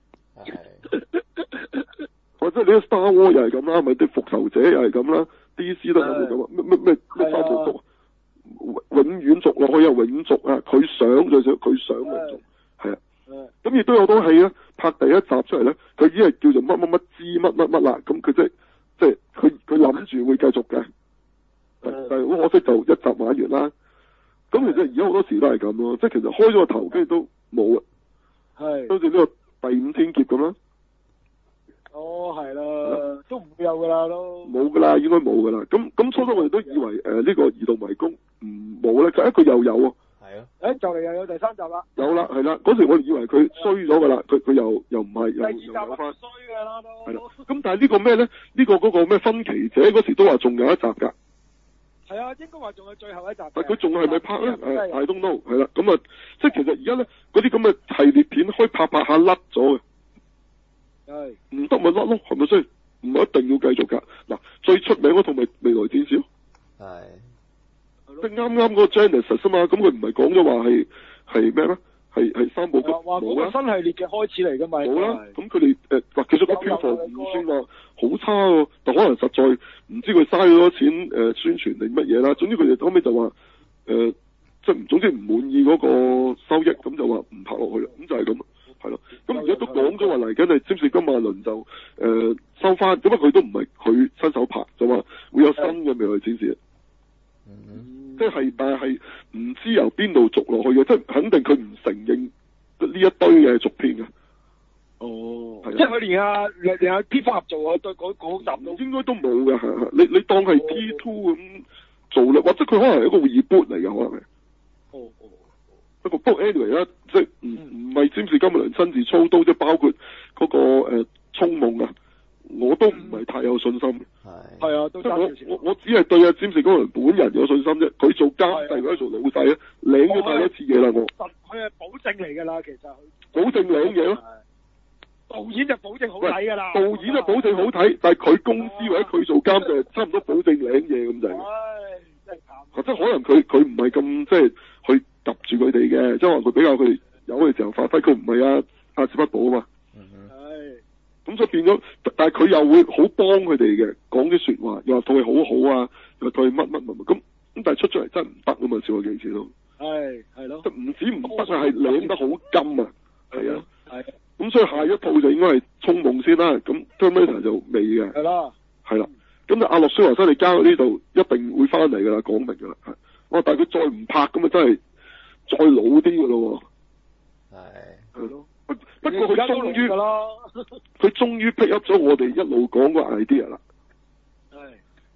或者你啲 Star Wars 又係咁啦，咪啲復仇者又係咁啦 ，DC 都係咁啊！咩3部曲？永遠續落去又永續啊！佢想最少佢想永續，係啊。咁亦都有多戲咧，拍第一集出嚟咧，佢已經係叫做乜知乜啦。咁佢即係佢諗住會繼續嘅，但係好可惜就一集玩完啦。咁其實而家好多時都係咁咯，即係其實開咗個頭，跟住都冇啊。係。好似呢個第5天劫咁啦。係啦，都唔會有噶啦，都冇噶啦，應該冇噶啦。咁初初我哋都以為呢個移動迷宮冇咧，就佢又有啊。係啊。就嚟又有第3集啦。有啦，係啦。嗰時我哋以為佢衰咗噶啦，佢又唔係又有翻。衰噶啦都。係啦。咁但係呢個咩咧？呢個嗰個咩分歧者嗰時都話仲有一集㗎。係啊，應該話仲有最後一集。但佢仲係咪拍咧？I don't know。係啦，咁啊，即係其實而家咧嗰啲咁嘅系列片可以拍下甩咗嘅。係唔得咪甩咯，係咪先？唔係一定要繼續噶。嗱，最出名嗰套咪未來戰士咯。係。即係啱嗰個 Genesis 啊嘛，咁佢唔係講咗話係咩咩？係3部曲冇啦。新系列嘅開始嚟噶嘛。冇啦。咁佢哋其實個票房唔算話好差喎，但可能實在唔知佢嘥咗多錢宣傳定乜嘢啦。總之佢哋後尾就話即係總之唔滿意嗰個收益，咁就話唔拍落去啦。咁就係咁。係咯，咁而家都講咗話嚟緊係占士金馬倫就收翻，咁佢都唔係佢親手拍，就話會有新嘅未來戰士。即係但係唔知由邊度續落去嘅，即係肯定佢唔承認呢一堆嘅續篇嘅。哦，即係佢連阿 T 合做啊，對嗰集都應該都冇嘅，係你當係 T2 咁做啦，或者佢可能係一個 reboot 嚟嘅，可能係。不過 anyway 啦，即係唔係占士金馬倫親自操刀，即係包括嗰個銃夢啊，我都唔係太有信心嘅。係啊，即係我只係對阿占士金馬倫本人有信心啫。佢做監製，佢做老細啊，領咗太多次嘢啦，我。佢係保證嚟㗎啦，其實。保證領嘢咯。導演就保證好睇㗎啦。導演就保證好睇，但係佢公司或者佢做監製，差唔多保證領嘢咁就係。真係慘。即係可能佢唔係咁即係去揼住佢哋嘅，即係可能佢比較佢有嘅時候發揮，佢唔係阿史匹堡啊嘛。咁所以變咗，但係佢又會好幫佢哋嘅，講啲說話，又話套戲好好啊，又話套戲乜咁，但係出咗嚟真係唔得啊嘛，試過幾次咯。係咯。即係唔止唔得啊，係領得好金啊。係啊。係。咁所以下一套就應該係銃夢先啦，咁 Terminator 就未嘅。係啦。係啦。咁就阿諾舒華辛力加呢度一定會翻嚟噶啦，講明噶啦。係。但係佢再唔拍咁啊，真係再老啲噶咯。係咯。不過佢終於pick up 咗我哋一路講個 idea 啦。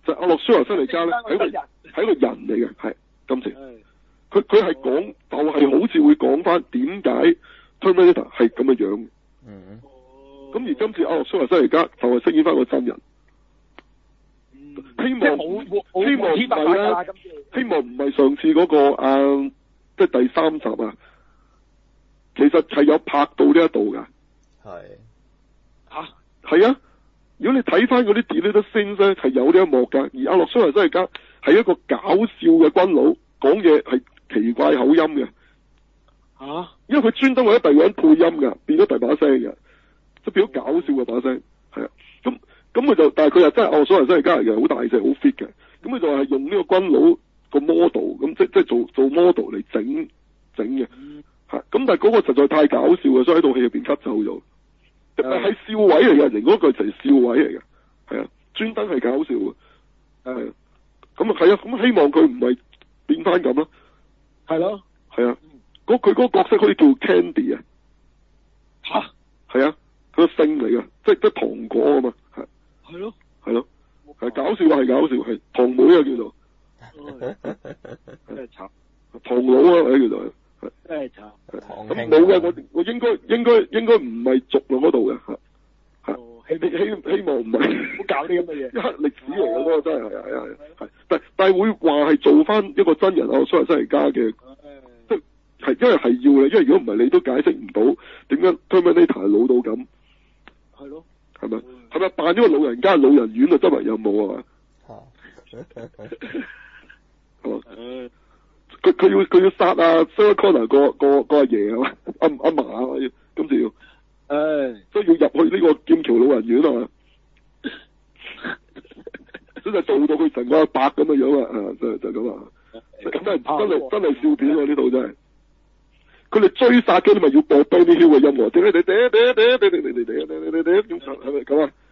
就阿諾舒華辛力加咧係一個人嚟嘅，係今次佢係講就係好似會講翻點解 Terminator 係咁嘅樣。咁而今次阿諾舒華辛力加就係飾演翻個真人。希望唔係啦，希望唔係上次嗰個即係第3集啊，其實係有拍到呢一度噶。係啊，如果你睇翻嗰啲 deleted scenes 咧，係有呢一幕噶。而阿諾舒華辛力加係一個搞笑嘅軍佬，講嘢係奇怪口音嘅。因為佢專登為咗第二個人配音噶，變咗第把聲嘅，即係變咗搞笑嘅把聲。係啊，咁佢就，但係佢又真係阿諾舒華辛力加嚟嘅，好大隻，好 fit 嘅。咁佢就係用呢個軍佬個 model，咁即係做 model 嚟整嘅。咁但係嗰個實在太搞笑啊，所以喺套戲入邊 cut 走咗。係笑位嚟嘅，連嗰句就係笑位嚟嘅。係啊，專登係搞笑嘅。咁啊係啊，咁希望佢唔係變翻咁咯。係咯。係啊，佢嗰個角色好似叫 Candy 啊。係啊，佢個姓嚟嘅，即係糖果啊嘛。係咯。係搞笑係搞笑，係糖妹啊叫做。真係慘。糖佬啊，叫做。真係慘。咁冇嘅，我應該唔係續落嗰度嘅。希望唔係。唔好搞啲咁嘅嘢。一刻歷史嚟嘅嗰個真係係。但係會話係做翻一個真人啊，蘇華辛力加嘅，即係因為係要嘅，因為如果唔係你都解釋唔到點解 Terminator 老到咁。係咯。係咪扮咗個老人家老人院啊？周圍有冇啊？佢要殺啊 Sarah Connor 個阿爺啊嘛，阿嫲啊，今次要，所以要入去呢個劍橋老人院啊嘛，真係做到佢成個阿伯咁嘅樣啊，就咁啊，咁真係笑片喎呢套真係，佢哋追殺嗰啲咪要播 Benny Hill 嘅音樂，係咪咁啊？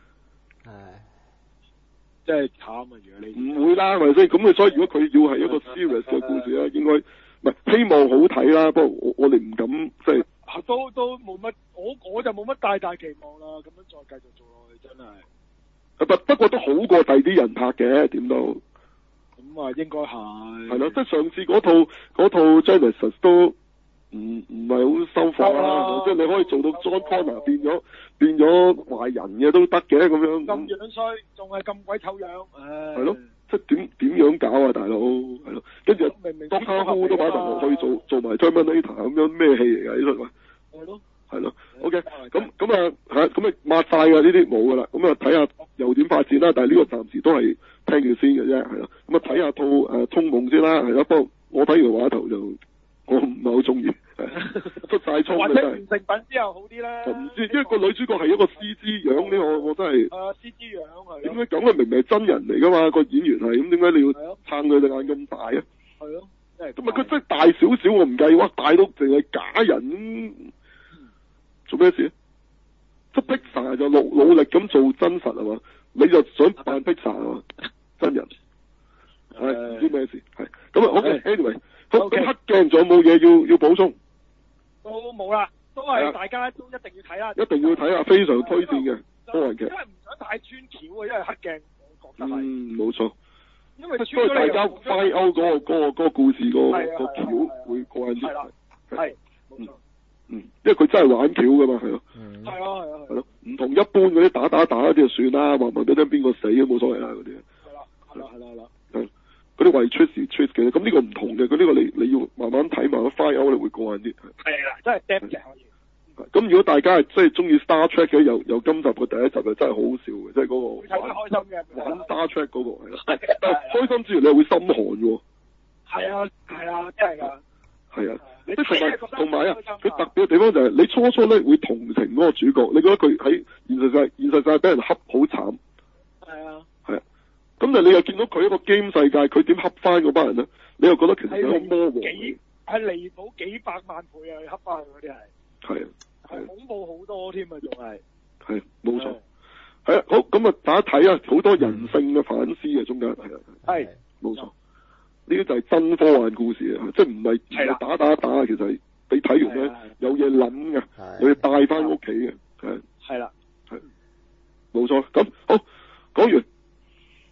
真係慘啊！如果你唔會啦，係咪先？咁佢所以如果佢要係一個 serious 嘅故事咧，應該唔係希望好睇啦。不過我哋唔敢即係都冇乜，我就冇乜大期望啦。咁樣再繼續做落去真係。不過都好過第啲人拍嘅，點都。咁啊，應該係。係咯，即係上次嗰套 Genesis 都唔係好收貨啦。即係你可以做到 John Connor 變咗壞人嘅都得嘅咁樣。咁樣衰，仲係咁鬼醜樣，唉。係咯，即係點樣搞啊，大佬？係咯，跟住Doctor Who都擺埋落去做埋 Terminator 咁樣咩戲嚟㗎？呢出喂。係咯。OK，咁啊抹晒㗎呢啲冇㗎啦。咁啊睇下又點發展啦。但係呢個暫時都係聽住先嘅啫，係咯。咁啊睇下套通夢先啦，係咯。不過我睇完畫頭就我唔係好中意。出晒倉或者完成品之後好啲啦。就唔知，因為個女主角係一個 CG 樣呢，我真係。CG 樣係。點解咁啊？明明係真人嚟噶嘛，個演員係，咁點解你要撐佢隻眼咁大啊？係咯。咁啊，佢真係大少少我唔計，哇，大到淨係假人，做咩事啊？即係 Pixar 就努力咁做真實係嘛？你就想扮 Pixar 係嘛？真人。係唔知咩事係。咁啊，OK，anyway，咁黑鏡仲有冇嘢要補充？都冇啦，都係大家都一定要睇啦。一定要睇啊，非常推薦嘅科幻劇。因為唔想太穿橋啊，因為黑鏡我覺得係。冇錯。因為穿咗大家快歐嗰個故事個橋會過癮啲。係啦。係。冇錯。因為佢真係玩橋噶嘛，係咯。係啊。係咯，唔同一般嗰啲打嗰啲就算啦，話問俾聽邊個死都冇所謂啦嗰啲。係啦。嗰啲為 twist 嘅，咁呢個唔同嘅，佢呢個你要慢慢睇，慢慢 find out 你會過癮啲。係啦，真係 depth 嘅可以。咁如果大家係即係中意 Star Trek 嘅，由今集嘅第一集就真係好好笑嘅，即係嗰個。睇得開心嘅。玩 Star Trek 嗰個係啦。但係開心之餘你又會心寒喎。係啊，真係㗎。係啊，即係同埋啊，佢特別嘅地方就係你初咧會同情嗰個主角，你覺得佢喺現實世界俾人恰好慘。係啊。咁但你又見到佢一個 game 世界，佢點恰翻嗰班人咧？你又覺得其實有魔王係離譜幾百萬倍啊！恰翻嗰啲係恐怖好多添啊！仲係冇錯，係啊，好咁啊！大家睇啊，好多人性嘅反思嘅中間係冇錯，呢啲就係真科幻故事啊！即係唔係打，其實你睇完咧有嘢諗嘅，有嘢帶翻屋企嘅，係啦，係冇錯。咁好講完。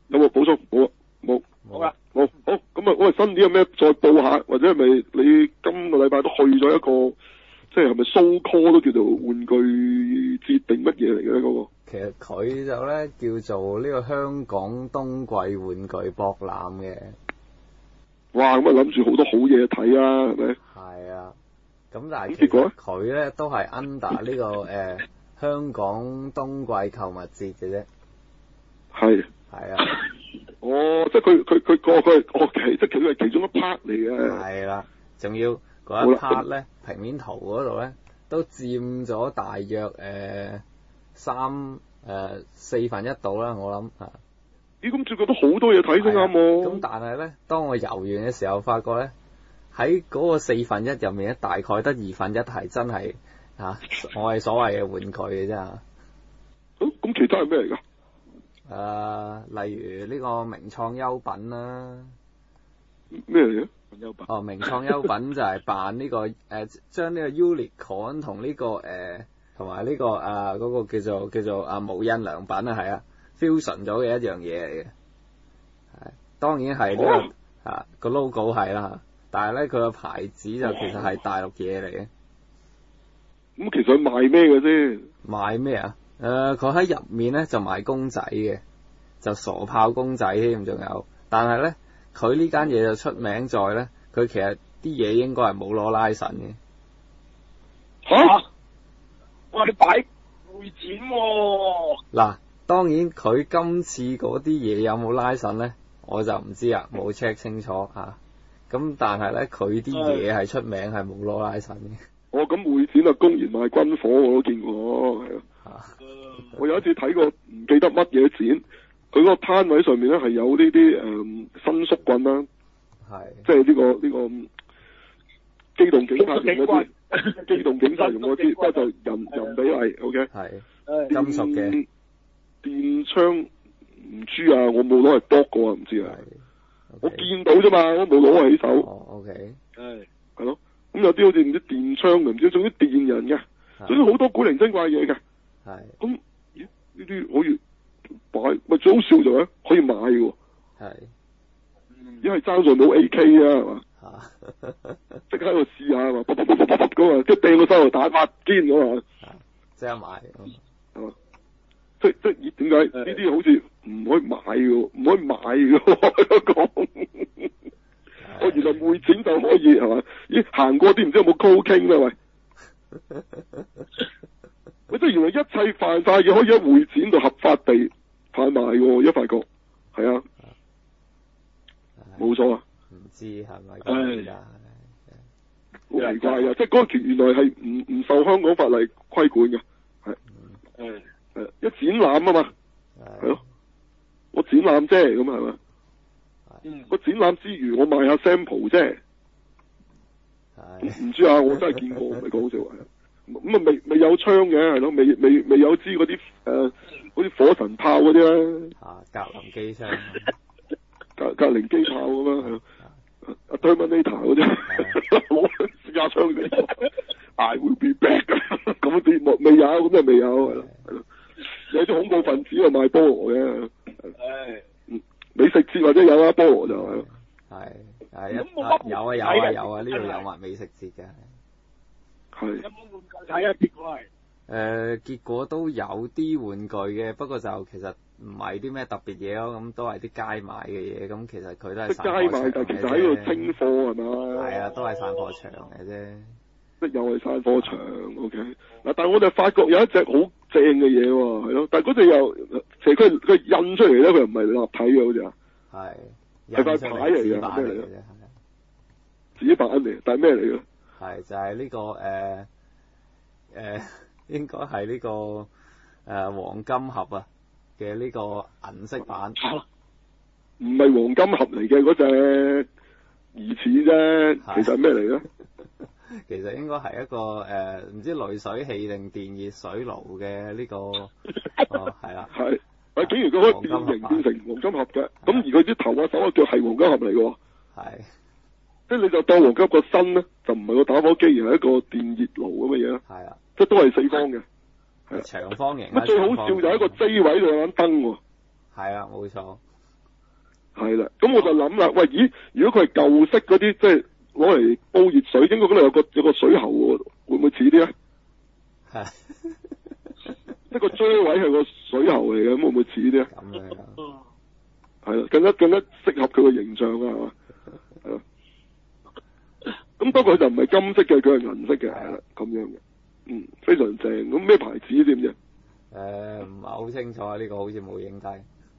有冇補充？冇啊，冇。 好啦， 好，咁啊，我哋新年有咩再報下，或者係咪你今個禮拜都去咗一個，即係咪 so call 都叫做玩具節定乜嘢嚟嘅咧？嗰個其實佢就咧叫做呢個香港冬季玩具博覽嘅。 哇！咁啊諗住好多好嘢睇啊，係咪？ 係啊，咁但係結果佢咧都係 under 呢個香港冬季購物節嘅啫。 係。 係啊。 哦，即係佢即係佢係其中一 part 嚟嘅。 係啦，仲要嗰一 part 咧，平面圖嗰度咧都佔咗大約四分一度啦，我諗嚇。 咦，咁仲覺得好多嘢睇先啱喎。 咁但係咧，當我遊完嘅時候，發覺咧喺嗰個四分一入面咧，大概得2分一係真係我係所謂嘅玩具嘅啫嚇。 咁其他係咩嚟㗎？ 例如呢個名創優品啦。 咩嚟嘅？優品。 哦，名創優品就係扮呢個將呢個 Unicorn 同呢個同埋呢個嗰個叫做無印良品啊，係啊 fusion 咗嘅一樣嘢嚟嘅。係，當然係呢個個 logo 係啦，但係咧佢個牌子就其實係大陸嘢嚟嘅。 咁其實佢賣咩嘅先？賣咩啊？佢喺入面咧就賣公仔嘅，就傻炮公仔添，仲有。但係咧，佢呢間嘢就出名在咧，佢其實啲嘢應該係冇攞拉神嘅。 吓？哇！你擺會展喎。 嗱，當然佢今次嗰啲嘢有冇拉神咧，我就唔知啊，冇 check 清楚啊。咁但係咧，佢啲嘢係出名係冇攞拉神嘅。 哦，咁會展啊，公然賣軍火我都見過，係啊。我有一次睇過唔記得乜嘢展，佢嗰個攤位上面咧係有呢啲伸縮棍啦，即係呢個機動警察用嗰啲，機動警察用嗰啲，不過就人比例 ，OK， 係金屬嘅電槍唔知啊，我冇攞嚟搏過啊，唔知啊，我見到啫嘛，我冇攞起手。 OK， 係咯，咁有啲好似唔知電槍唔知，總之電人嘅，總之好多古靈精怪嘢嘅。 係。 咁呢啲可以擺，咪最好笑就係可以買嘅。 係。 因為爭在冇 AK 啊，係嘛？即刻喺度試下嘛，咁啊，即係掟個手榴彈發堅咁啊！ 即刻買， 係嘛？即點解呢啲好似唔可以買嘅？唔可以買嘅講。我原來會展就可以係嘛？咦，行過啲唔知有冇 cocaine 啦喂？喂，即係原來一切犯晒嘢可以喺會展度合法地販賣嘅，一發覺係啊，冇錯啊。 唔知係咪咁㗎？ 好奇怪啊！即係嗰個原來係唔受香港法例規管嘅，係一展覽啊嘛，係咯，我展覽啫，咁係嘛？個展覽之餘，我賣下 sample 啫，唔知啊，我真係見過，唔係講笑話。咁啊，未有槍嘅，係咯，未有支嗰啲好似火神炮嗰啲啦， 格林機槍， 格林機炮咁樣，係咯。Terminator 嗰啲攞私家槍嚟，I will be back 咁啲未有，咁就未有，係咯，有啲恐怖分子啊賣菠蘿嘅，美食節或者有啊，菠蘿就係， 有啊，呢度有埋美食節嘅， 係。 有冇玩具睇啊？結果係？ 結果都有啲玩具嘅，不過就其實唔係啲咩特別嘢咯，咁都係啲街賣嘅嘢，咁其實佢都係散貨場嘅啫。街賣，但其實喺度清貨係嘛？係啊，都係散貨場嘅啫。 即又係散貨場 ，OK。嗱，但係我哋發覺有一隻好正嘅嘢喎，係咯，但係嗰隻又其實佢印出嚟咧，佢又唔係立體嘅，好似啊。係塊牌嚟嘅，咩嚟嘅？紙板嚟，但係咩嚟嘅？ 係就係呢個應該係呢個黃金盒啊嘅呢個銀色版， 唔係黃金盒嚟嘅嗰隻疑似啫，其實係咩嚟咧？ 其實應該係一個唔知濾水器定電熱水爐嘅呢個，係啦， 係，竟然佢可以變形變成黃金盒嘅，咁而佢啲頭啊手啊腳係黃金盒嚟嘅， 係，即係你就當黃金個身咧，就唔係個打火機，而係一個電熱爐咁嘅嘢啦， 係啊， 即係都係四方嘅。 長方形。 最好笑就喺個 J 位度有盞燈喎。 係啊，冇錯。 係啦，咁我就諗啦，喂，咦，如果佢係舊式嗰啲，即係攞嚟煲熱水，應該嗰度有個水喉喎，會唔會似啲咧？ 係。 一個椎位係個水喉嚟嘅，咁會唔會似啲咧？ 咁樣。 係啦，更加適合佢個形象啊，係嘛？係咯。咁不過佢就唔係金色嘅，佢係銀色嘅，係啦，咁樣嘅，非常正。咁咩牌子知唔知？ 唔係好清楚啊，呢個好似冇影低。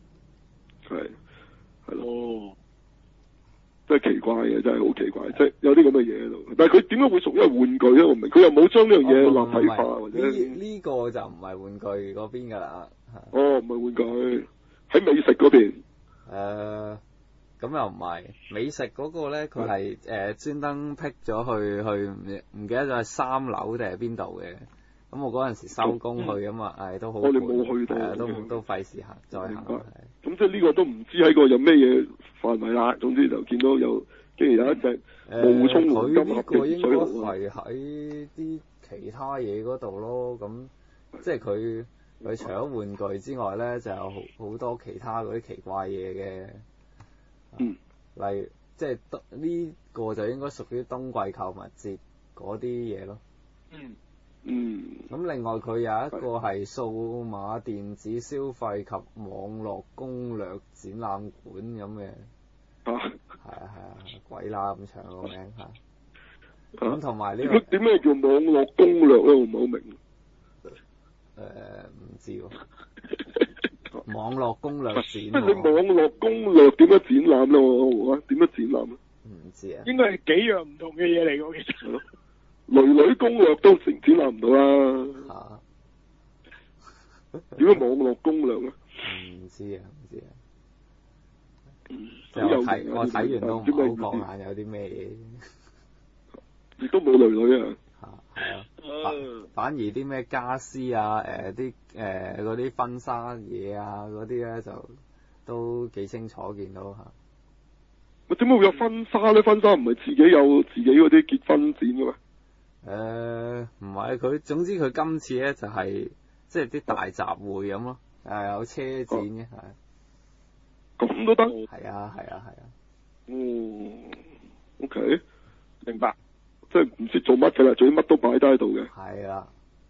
係咯。真係奇怪嘅，真係好奇怪，即係有啲咁嘅嘢喺度。但係佢點解會屬於係玩具咧？我唔明。佢又冇將呢樣嘢立體化或者。 呢個就唔係玩具嗰邊㗎啦。 哦，唔係玩具，喺美食嗰邊。 咁又唔係，美食嗰個咧，佢係專登辟咗去唔記得咗係3樓定係邊度嘅。咁我嗰陣時收工去咁嘛，都好。我哋冇去到。都費事行，再行。咁即係呢個都唔知喺個有咩嘢範圍啦。總之就見到竟然有一隻冒充黃金盒嘅水壺啊！ 佢應該係喺啲其他嘢嗰度咯。咁即係佢除咗玩具之外咧，就有好多其他嗰啲奇怪嘢嘅。例如即係呢個就應該屬於冬季購物節嗰啲嘢咯。咁另外佢有一個係數碼電子消費及網絡攻略展覽館咁嘅。係啊，鬼啦咁長個名嚇。咁同埋呢個點咩叫網絡攻略咧？我唔係好明。 唔知喎。網絡攻略展。 即係你網絡攻略點樣展覽咧？我點樣展覽咧？ 唔知啊。 應該係幾樣唔同嘅嘢嚟㗎，其實。 女女攻略都展覽唔到啦。點解網絡攻略咧？ 唔知啊。我睇完都唔好講眼有啲咩嘢。 亦都冇女女啊。 係啊。反而啲咩家私啊，嗰啲婚紗嘢啊，嗰啲咧就都幾清楚見到嚇。 點解會有婚紗咧？婚紗唔係自己有自己嗰啲結婚展嘅咩？ 唔係佢，總之佢今次咧就係即係啲大集會咁咯，有車展嘅係。 咁都得？ 係啊。 OK， 明白。即係唔知做乜嘅啦，總之乜都擺低喺度嘅。 係啦。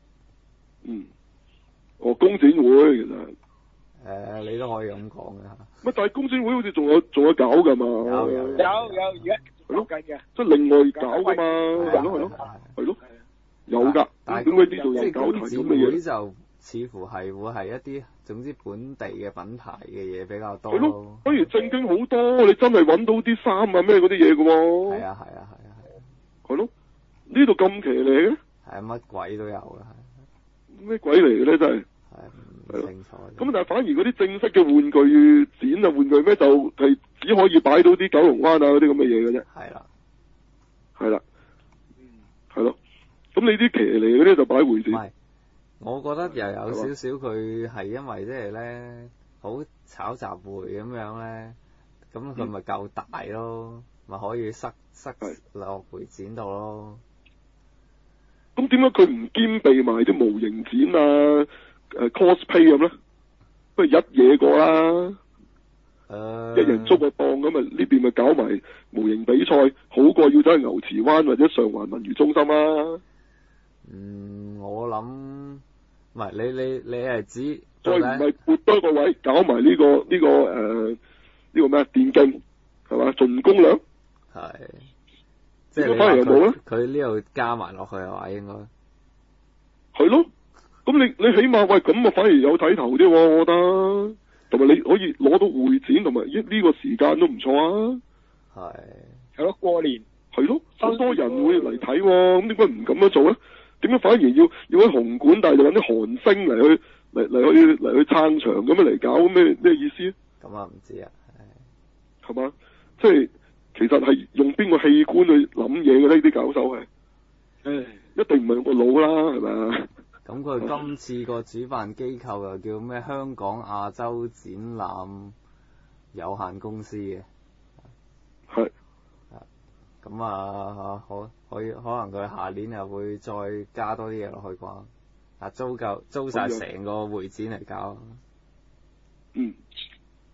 工展會其實。 你都可以咁講嘅嚇。 但係工展會好似仲有搞㗎嘛？ 有，而家搞緊嘅。 即係另外搞㗎嘛？係咯。有㗎。 但係點解呢度有搞工展會就似乎係會係一啲總之本地嘅品牌嘅嘢比較多。係咯。 不如正經好多，你真係揾到啲衫啊咩嗰啲嘢㗎喎。 係啊。 係咯。呢度咁騎呢嘅？ 係乜鬼都有嘅。 咩鬼嚟嘅咧？真係。 唔清楚。 咁但係反而嗰啲正式嘅玩具展啊，玩具咩就係只可以擺到啲九龍灣啊嗰啲咁嘅嘢嘅啫。係啦。係咯。咁你啲騎呢嗰啲就擺會展。唔係， 我覺得又有少少佢係因為即係咧好炒集會咁樣咧，咁佢咪夠大咯，咪可以塞落會展度咯。 咁點解佢唔兼備埋啲模型展啊？cosplay 咁咧，不如一嘢過啦。一人租個檔咁啊，呢邊咪搞埋模型比賽，好過要走去牛池灣或者上環文娛中心啊。 我諗唔係你係指再唔係撥多個位搞埋呢個咩電競係嘛？盡攻量係，即係反而有冇咧？ 佢呢度加埋落去嘅話，應該係咯。咁你起碼喂咁啊，反而有睇頭啲喎，我覺得。同埋你可以攞到會展，同埋呢個時間都唔錯啊。 係咯，過年係咯，好多人會嚟睇喎。咁點解唔咁樣做咧？點解反而要喺紅館，但係就揾啲韓星嚟去撐場咁樣嚟搞咩意思啊？ 咁啊唔知啊， 係嘛？即係其實係用邊個器官去諗嘢嘅呢？啲搞手係，一定唔係用個腦啦，係咪啊？ 咁佢今次個主辦機構又叫咩？香港亞洲展覽有限公司嘅， 係。 咁啊，可能佢下年又會再加多啲嘢落去啩？租晒成個會展嚟搞。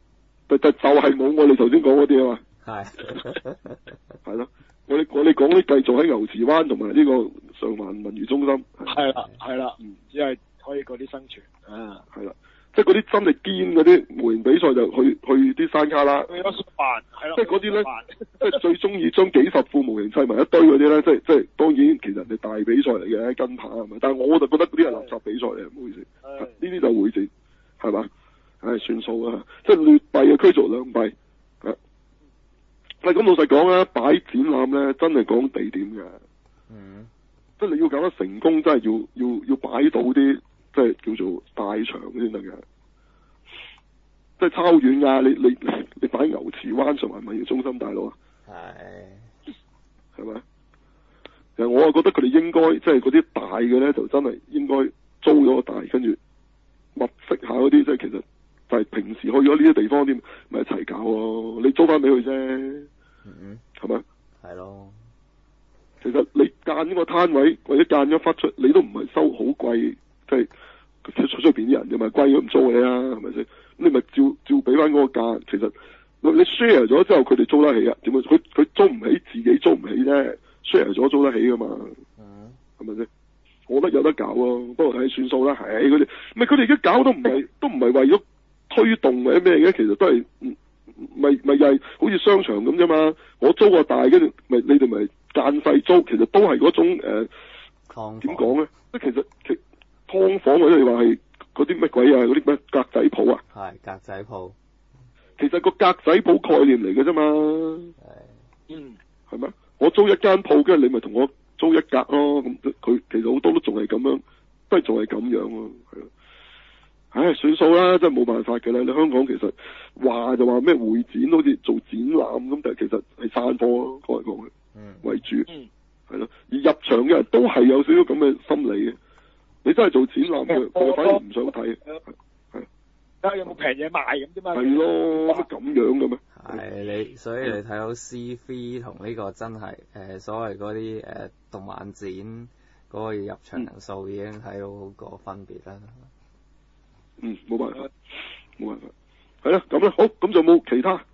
就係冇我哋頭先講嗰啲啊嘛。 係。 係咯，我哋講啲繼續喺牛池灣同埋呢個上環文娛中心。 係啦，只係可以嗰啲生存。 係啦。即係嗰啲真係堅嗰啲模型比賽就去啲山卡啦， 去咗飯，係咯。 即係嗰啲咧，即係最中意將幾十副模型砌埋一堆嗰啲咧，即係當然其實人哋大比賽嚟嘅跟拍係咪？但係我就覺得嗰啲係垃圾比賽嚟，唔好意思。呢啲就會戰係嘛？唉，算數啦，即係劣幣嘅驅逐良幣。喂，咁老實講啦，擺展覽咧真係講地點嘅。即係你要搞得成功，真係要擺到啲。即係叫做大場先得嘅，即係超遠㗎！你擺牛池灣上環文娛中心大佬啊，係咪？其實我啊覺得佢哋應該即係嗰啲大嘅咧，就真係應該租咗個大，跟住物色下嗰啲，即係其實就係平時去咗呢啲地方啲，咪一齊搞咯。你租翻俾佢啫，係咪？ 係咯。 其實你間呢個攤位或者間咗忽出，你都唔係收好貴，即係。出邊啲人又咪貴咗唔租你啊，係咪先？咁你咪照俾翻嗰個價。其實你 share 咗之後，佢哋租得起啊？點解佢租唔起，自己租唔起啫 ？share 咗租得起噶嘛？係咪先？我覺得有得搞咯，不過睇算數啦。係嗰啲，唔係佢哋而家搞都唔係為咗推動或者咩嘅，其實都係咪又係好似商場咁啫嘛？我租個大，跟住咪你哋咪間細租，其實都係嗰種點講咧？即係其實劏房或者你話係嗰啲乜鬼啊？嗰啲咩格仔鋪啊？ 係格仔鋪。 其實個格仔鋪概念嚟嘅啫嘛。係咩？我租一間鋪，跟住你咪同我租一格咯。咁佢其實好多都仲係咁樣，都係仲係咁樣咯。係咯。唉，算數啦，真係冇辦法嘅啦。你香港其實話就話咩會展，好似做展覽咁，但係其實係散貨咯，講嚟講去為主。係咯。而入場嘅人都係有少少咁嘅心理嘅。你真係做展覽嘅，佢反而唔想睇。係。 睇下有冇平嘢賣咁啫嘛。 係咯，咁樣嘅咩？ 係所以你睇到 C3 同呢個真係所謂嗰啲動漫展嗰個入場人數已經睇到個分別啦。 冇辦法，係啦，咁啦，好，咁就冇其他。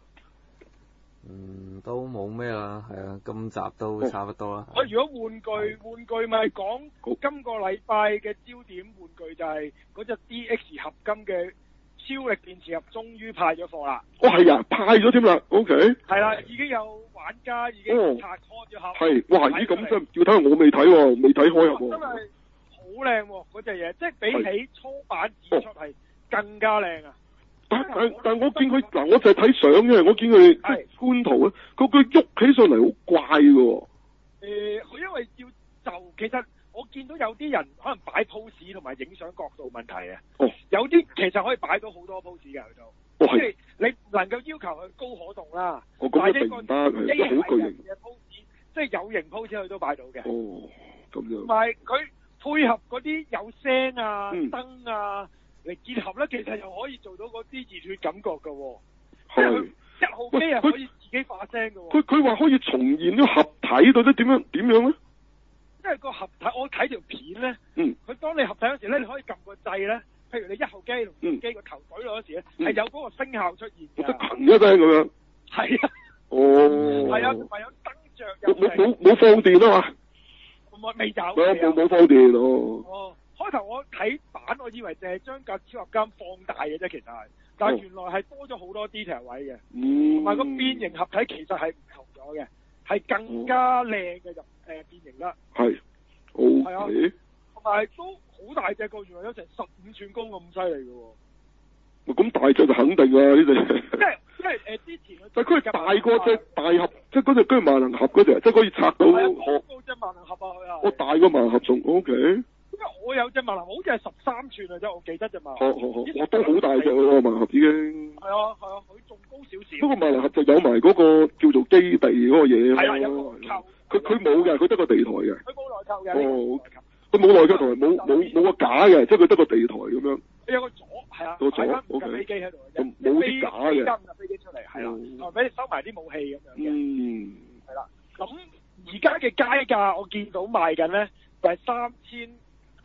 都冇咩啦，係啊，今集都差不多啦。 如果玩具咪講今個禮拜嘅焦點玩具就係嗰隻 DX 合金嘅超力電磁俠終於派咗貨啦。 係啊，派咗添啦 ，OK。係啦，已經有玩家已經拆開咗盒。 係，哇！咦，咁真係要睇下，我未睇喎，未睇開盒喎。 真係好靚喎，嗰隻嘢，即係比起初版展出係更加靚啊！ 但我見佢嗱，我就係睇相啫，我見佢即係觀圖咧，佢喐起上嚟好怪嘅。 佢因為其實我見到有啲人可能擺 pose 同埋影相角度問題啊。有啲其實可以擺到好多 pose 嘅佢都。即係你唔能夠要求佢高可動啦。 咁一定唔得，係好巨型嘅 pose， 即係有型 pose 佢都擺到嘅。 咁樣。 同埋佢配合嗰啲有聲啊、燈啊。嚟結合咧，其實又可以做到嗰啲熱血感覺㗎喎。係。1號機係可以自己發聲㗎喎。佢話可以重現啲合體到底點樣咧？ 因為個合體，我睇條片咧，佢當你合體嗰時咧，你可以撳個掣咧，譬如你1號機同2號機個頭舉落嗰時咧，係有嗰個聲效出現嘅。即係騰一聲咁樣。係啊。係啊，同埋有燈着。 冇放電啊嘛。 未有。 冇放電開頭我睇版，我以為淨係將架超合金放大嘅啫，其實係，但係原來係多咗好多 detail 位嘅，同埋個變形合體其實係唔同咗嘅，係更加靚嘅變形啦。係，係啊，同埋都好大隻個，原來有成15寸高咁犀利嘅喎。咁大隻就肯定啦呢隻。 因為之前但佢係大過隻大盒，即係嗰隻萬能盒嗰隻，即係可以拆到。 係啊，高隻萬能盒啊佢啊。 我大過萬能盒仲 OK。 因為我有隻萬能，好似係13寸啊啫，我記得隻萬能。 我都好大隻喎，萬能盒已經。係啊，佢仲高少少。 不過萬能盒就有埋嗰個叫做基地嗰個嘢。 係啊，有內扣。 佢冇嘅，佢得個地台嘅。 佢冇內扣嘅。 佢冇內扣同埋冇個架嘅，即係佢得個地台咁樣。 有個座係啊， 個座架飛機喺度。 冇啲架嘅。 架飛機出嚟係啦，同俾你收埋啲武器咁樣嘅。係啦，咁而家嘅街價我見到賣緊咧就係3800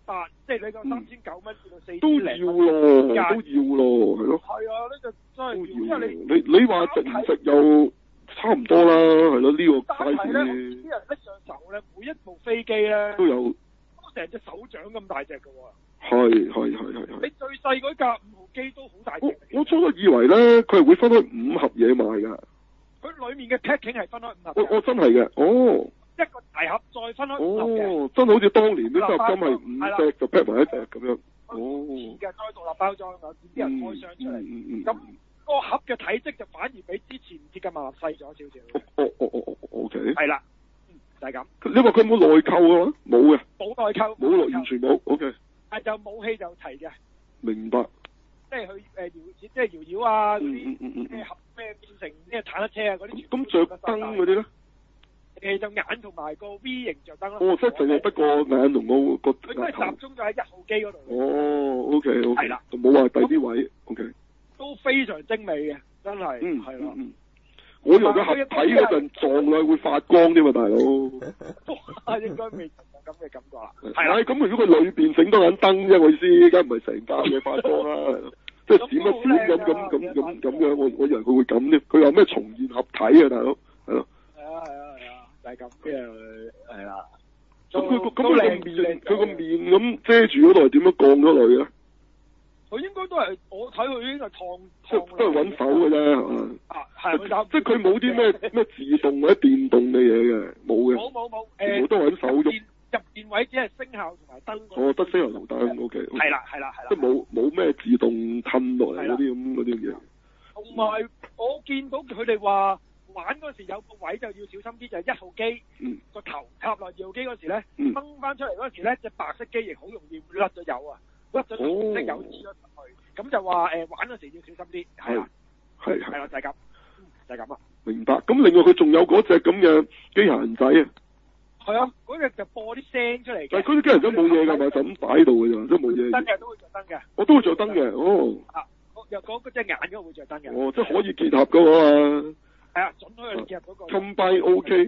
3800，即係你個3900蚊至到4000 都要咯，係咯。 係啊，呢就真係要，因為你話值唔值又差唔多啦，係咯呢個 size。 但係咧，啲人拎上手咧，每一部飛機咧都有成隻手掌咁大隻㗎喎。 係。 你最細嗰架5號機都好大隻。 我初初以為咧，佢係會分開5盒嘢賣㗎。 佢裡面嘅 packing 係分開5盒。 我真係嘅，哦。 一個大盒再分開5盒嘅。 真係好似當年啲合金係5隻就 pack 埋一隻咁樣。 嘅再獨立包裝有啲人開箱出嚟。咁個盒嘅體積就反而比之前接近萬細咗少少。 OK。 係啦，就係咁。 你話佢冇內購嘅話，冇嘅。 冇內購。 冇完全冇。OK。 係就武器就齊嘅。 明白。 即係佢即係搖啊嗰啲咩盒咩變成咩坦克車啊嗰啲。 咁着燈嗰啲咧？ 就眼同埋個 V 型着燈咯。 即係淨係得個眼同個。 佢都係集中咗喺1號機嗰度。 OK。係啦。就冇話第啲位。OK。都非常精美嘅，真係。 係啦。我以為佢合體嗰陣撞落去會發光添嘛，大佬。 應該未有咁嘅感覺啦。 係啦。咁如果佢裏邊整多盞燈啫，我意思，梗唔係成架嘢發光啦。即係閃一閃咁樣，我以為佢會咁添。佢話咩重現合體啊，大佬。係咯。係啊，就係咁嘅，係啦。 咁佢個面咁遮住嗰度係點樣降咗落去咧？ 佢應該都係，我睇佢應該係燙， 都係揾手嘅啫，係嘛？ 係即係佢冇啲咩自動或者電動嘅嘢嘅，冇嘅。 冇， 全部都揾手喐。 入電位只係聲效同埋燈。 得聲效同燈 ，OK。 係啦。 即係冇咩自動褪落嚟嗰啲嘢。 同埋我見到佢哋話玩嗰時有個位就要小心啲，就係1號機個頭插落2號機嗰時咧，掹翻出嚟嗰時咧，隻白色機翼好容易會甩咗油啊！甩咗紅色油黐咗上去，咁就話玩嗰時要小心啲，係啦，就係咁，就係咁啊。明白。 咁另外佢仲有嗰隻咁嘅機械人仔啊。 係啊，嗰隻就播啲聲出嚟嘅。 但係嗰啲機械人仔冇嘢㗎嘛，就咁擺喺度㗎咋，即係冇嘢。 燈嘅都會着燈嘅。 我都會着燈嘅，哦。 又嗰隻眼嗰個會着燈嘅。 即係可以結合㗎嘛。係啊，準可以結合嗰個。 Combine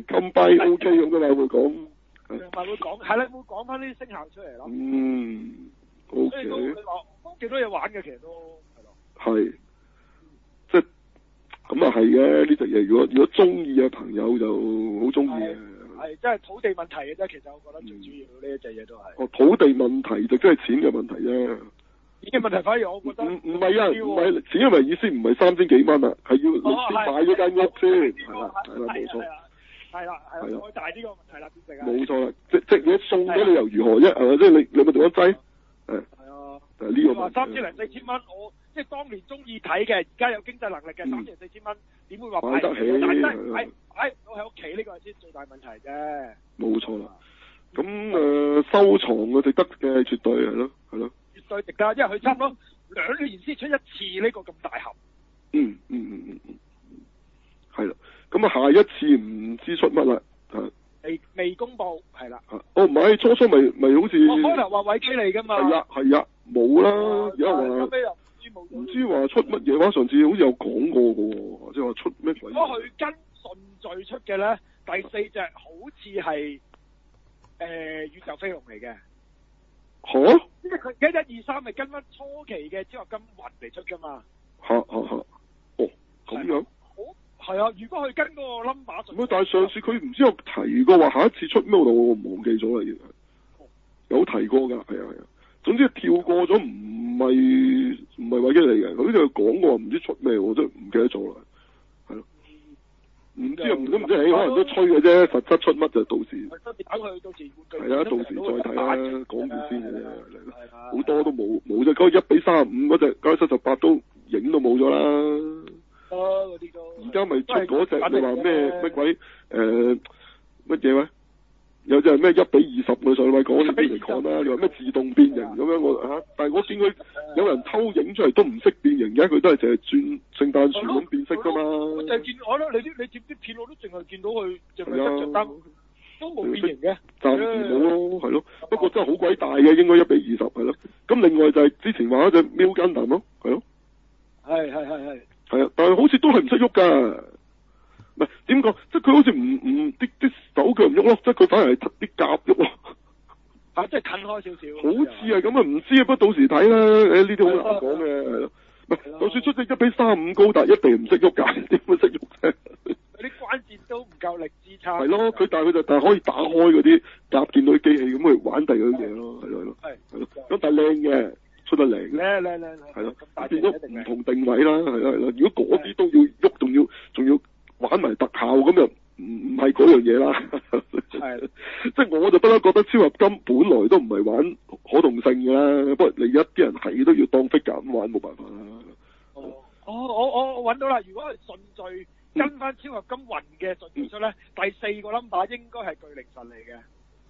OK 咁㗎嘛，會講。 同埋會講，係啦，會講翻啲聲效出嚟咯。 OK。 所以都幾多嘢玩嘅，其實都係咯。 係，即係咁啊，係嘅呢隻嘢。如果中意嘅朋友就好中意嘅。 係，即係土地問題嘅啫。其實我覺得最主要呢一隻嘢都係。 土地問題就真係錢嘅問題啫。 錢嘅問題反而我覺得唔係啊，唔係錢嘅意思唔係3000幾蚊啊，係要你先買咗間屋先，係啦，冇錯。 係啦，再大啲個問題啦，變成冇錯啦，即嘢送咗你又如何啫？係咪即係你咪做咗劑？係啊， 就係呢個問題。 3000零4000蚊，我即係當年中意睇嘅，而家有經濟能力嘅3000零4000蚊，點會話買得起？ 但係擺到喺屋企呢個先最大問題啫。 冇錯啦，咁收藏嘅值得嘅，絕對係咯，絕對值得，因為佢差唔多2年先出一次呢個咁大盒。 係啦。咁啊，下一次唔知出乜啦， 未公布，係啦。 唔係，初初咪好似。 我開頭話偉基嚟噶嘛。 係啊，冇啦，而家話。唔知話出乜嘢話，上次好似有講過嘅喎，即係話出咩鬼？ 如果佢跟順序出嘅咧，第4隻好似係宇宙飛龍嚟嘅。 嚇？ 因為佢1、2、3係跟翻初期嘅超合金魂嚟出噶嘛。 咁樣。 係啊，如果佢跟嗰個 number 但係上次佢唔知有提過話下一次出咩，我忘記咗啦，其實有提過㗎，係啊。總之跳過咗，唔係維基嚟嘅，佢就講過唔知出咩，我真係唔記得咗啦，係咯。唔知可能都吹嘅啫，實質出乜就到時。 等佢到時。 係啊，到時再睇啦，講住先嘅啫，好多都冇啫，嗰1:35嗰隻97-18都影都冇咗啦。 嗰啲都。 而家咪出嗰隻，你話咩鬼乜嘢咩？有隻係咩1:20，我上禮拜講呢啲嚟講啦。你話咩自動變形咁樣但係我見佢有人偷影出嚟都唔識變形嘅，佢都係淨係轉聖誕樹咁變色噶嘛。 我就係見我咯，你接啲片我都淨係見到佢淨係得着燈，都冇變形嘅。 暫時冇咯，係咯。不過真係好鬼大嘅，應該1:20係咯。咁另外就係之前話嗰隻 Milk Gundam 咯，係咯。係啊，但係好似都係唔識喐噶。唔係點講？即係佢好似唔啲手腳唔喐咯，即係佢反而係啲甲喐咯。 即係近開少少。 好似係咁啊，唔知啊，不過到時睇啦。呢啲好難講嘅，係咯。唔係，就算出隻1:35高達，一定唔識喐㗎，點會識喐啫？ 啲關節都唔夠力支撐。 係咯，但係可以打開嗰啲夾見到啲機器咁去玩第二樣嘢咯，係咯。係咯。咁但係靚嘅，出得靚。靚。係咯。變咗唔同定位啦，係咯。如果嗰啲都要喐，仲要玩埋特效咁又唔係嗰樣嘢啦。係。即係我就不嬲覺得超合金本來都唔係玩可動性㗎啦，不過你一啲人係都要當 figure 咁玩，冇辦法啦。 我揾到啦，如果係順序。跟翻超合金魂嘅順序出咧，第4個 number 應該係巨靈神嚟嘅。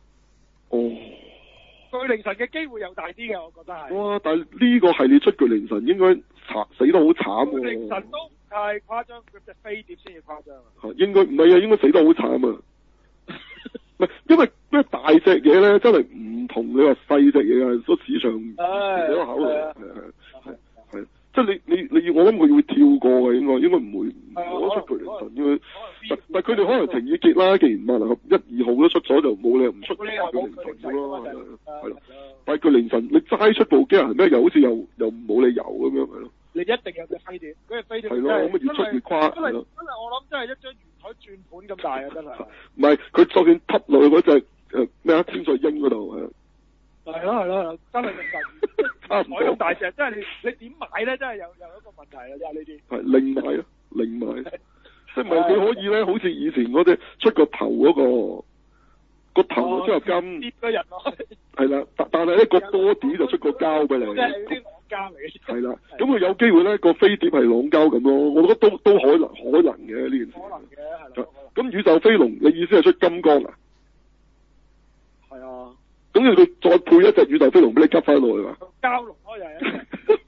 巨靈神嘅機會又大啲嘅，我覺得係。哇！ 但係呢個系列出巨靈神應該死得好慘喎。 巨靈神都太誇張，佢隻飛碟先至誇張啊。 應該唔係啊，應該死得好慘啊。唔係，因為咩大隻嘢咧，真係唔同你話細隻嘢啊，個市場唔可考慮。係。即係你我諗佢會跳過嘅，應該唔會攞出巨靈神，應該。但係佢哋可能情意結啦，既然萬能俠1、2號都出咗，就冇理由唔出巨靈神咯，係咯。但係巨靈神你齋出部機人咩？又好似又冇理由咁樣，係咯。 你一定有隻飛碟，嗰隻飛碟係咯，咁越出越誇。 真係我諗真係一張圓台轉盤咁大啊！真係。 唔係，佢就算揼落去嗰隻咩啊天才鷹嗰度係。 係咯，真係咁大，咁大隻，真係你點買咧？真係有一個問題啦，真係呢啲。係另買咯，另買，即係咪佢可以咧？好似以前嗰隻出個頭嗰個頭出入金跌咗人落去。 係啦，但係咧個波點就出個膠俾你。 即係啲朗膠嚟嘅。 係啦，咁佢有機會咧個飛碟係朗膠咁咯，我覺得都可能嘅呢件事。 可能嘅係啦。 咁宇宙飛龍，你意思係出金剛啊？ 係啊。 咁佢再配一隻宇宙飛龍俾你吸翻落去嘛？ 蛟龍開又係。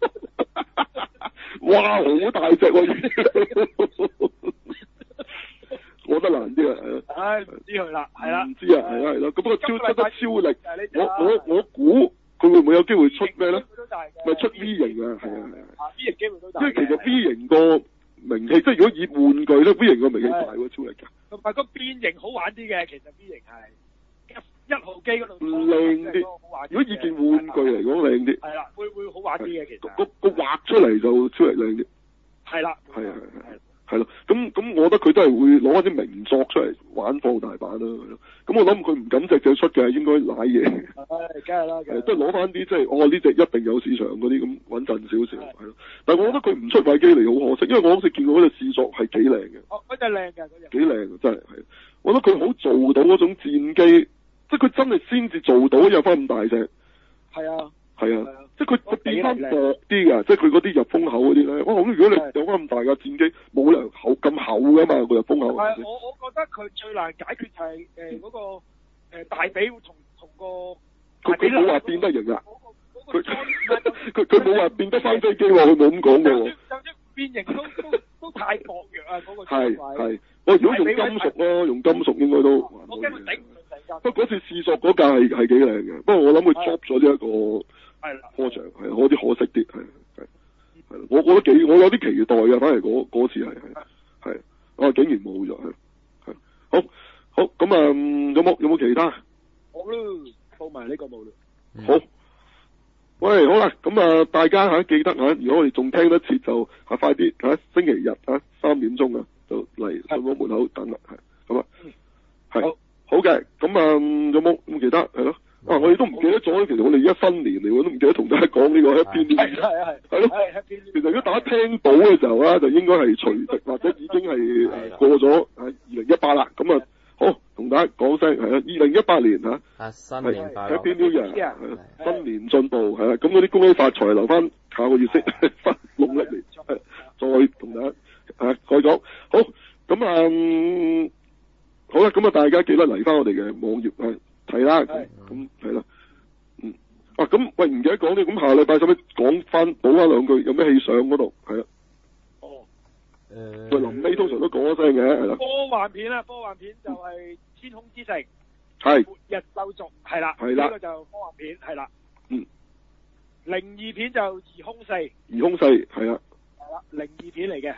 哇，好大隻喎！我覺得難啲啊。 唉，唔知佢啦，係啦。 唔知啊，係啦。咁不過出得超力，我估佢會唔會有機會出咩咧？咪出 V 型啊，係啊。 V 型機會都大。 因為其實 V 型個名氣，即係如果以玩具咧 ，V 型個名氣大喎，超力㗎。 同埋個變形好玩啲嘅，其實 V 型係。1號機嗰度靚啲，如果以件玩具嚟講靚啲， 係啦，會好玩啲嘅其實。 個畫出嚟就超嚟靚啲。 係啦。 係咯，咁我覺得佢都係會攞一啲名作出嚟玩放大版啦，係咯。咁我諗佢唔敢隻出嘅，應該瀨嘢。 梗係啦， 都係攞翻啲即係呢隻一定有市場嗰啲咁穩陣少少，係咯。但係我覺得佢唔出維基尼好可惜，因為我好似見過嗰隻試作係幾靚嘅。 嗰隻靚嘅嗰隻。 幾靚真係係，我覺得佢好做到嗰種戰機。即係佢真係先至做到有翻咁大隻。係啊。即係佢變翻薄啲㗎，即係佢嗰啲入風口嗰啲咧。哇！咁如果你有翻咁大嘅戰機，冇理由厚咁厚㗎嘛，個入風口。係， 我覺得佢最難解決就係嗰個大髀同個。 佢冇話變得型㗎。佢冇話變得翻飛機喎，佢冇咁講嘅喎。 就算變形都太薄弱啊！嗰個。 係。我如果用金屬咯，用金屬應該都。 我驚佢頂唔順成架。 不過嗰次試作嗰架係幾靚嘅，不過我諗佢 drop 咗呢一個波場，係有啲可惜啲，係我覺得我有啲期待嘅，反而嗰次係我竟然冇咗，係好咁啊，有冇其他？ 好啦，報埋呢個冇啦。 好，喂，好啦，咁啊，大家記得如果我哋仲聽得切就快啲星期日3點鐘啊，就嚟上我門口等啦，係咁啊，係。好嘅，咁有冇其他係咯？我哋都唔記得咗，其實我哋而家新年嚟，我都唔記得同大家講呢個 Happy New Year。係咯。其實如果大家聽到嘅時候咧，就應該係除夕或者已經係過咗2018啦。咁啊，好同大家講聲係啦，2018年新年快樂 Happy New Year，新年進步係啦。咁嗰啲恭喜發財留翻下個月先，農曆年再同大家再講。好，咁好啦，咁大家記得嚟翻我哋嘅網頁睇啦，咁係啦，咁喂唔記得講啲，咁下禮拜使唔使講翻補翻兩句？有咩戲上嗰度？係啦。喂，臨尾通常都講一聲嘅，係啦。 科幻片就係《天空之城》， 係。 末日咒族，係啦。 係啦。 呢個就科幻片，係啦。靈異片就《疑兇4》。 疑兇4，係啦。 係啦，靈異片嚟嘅。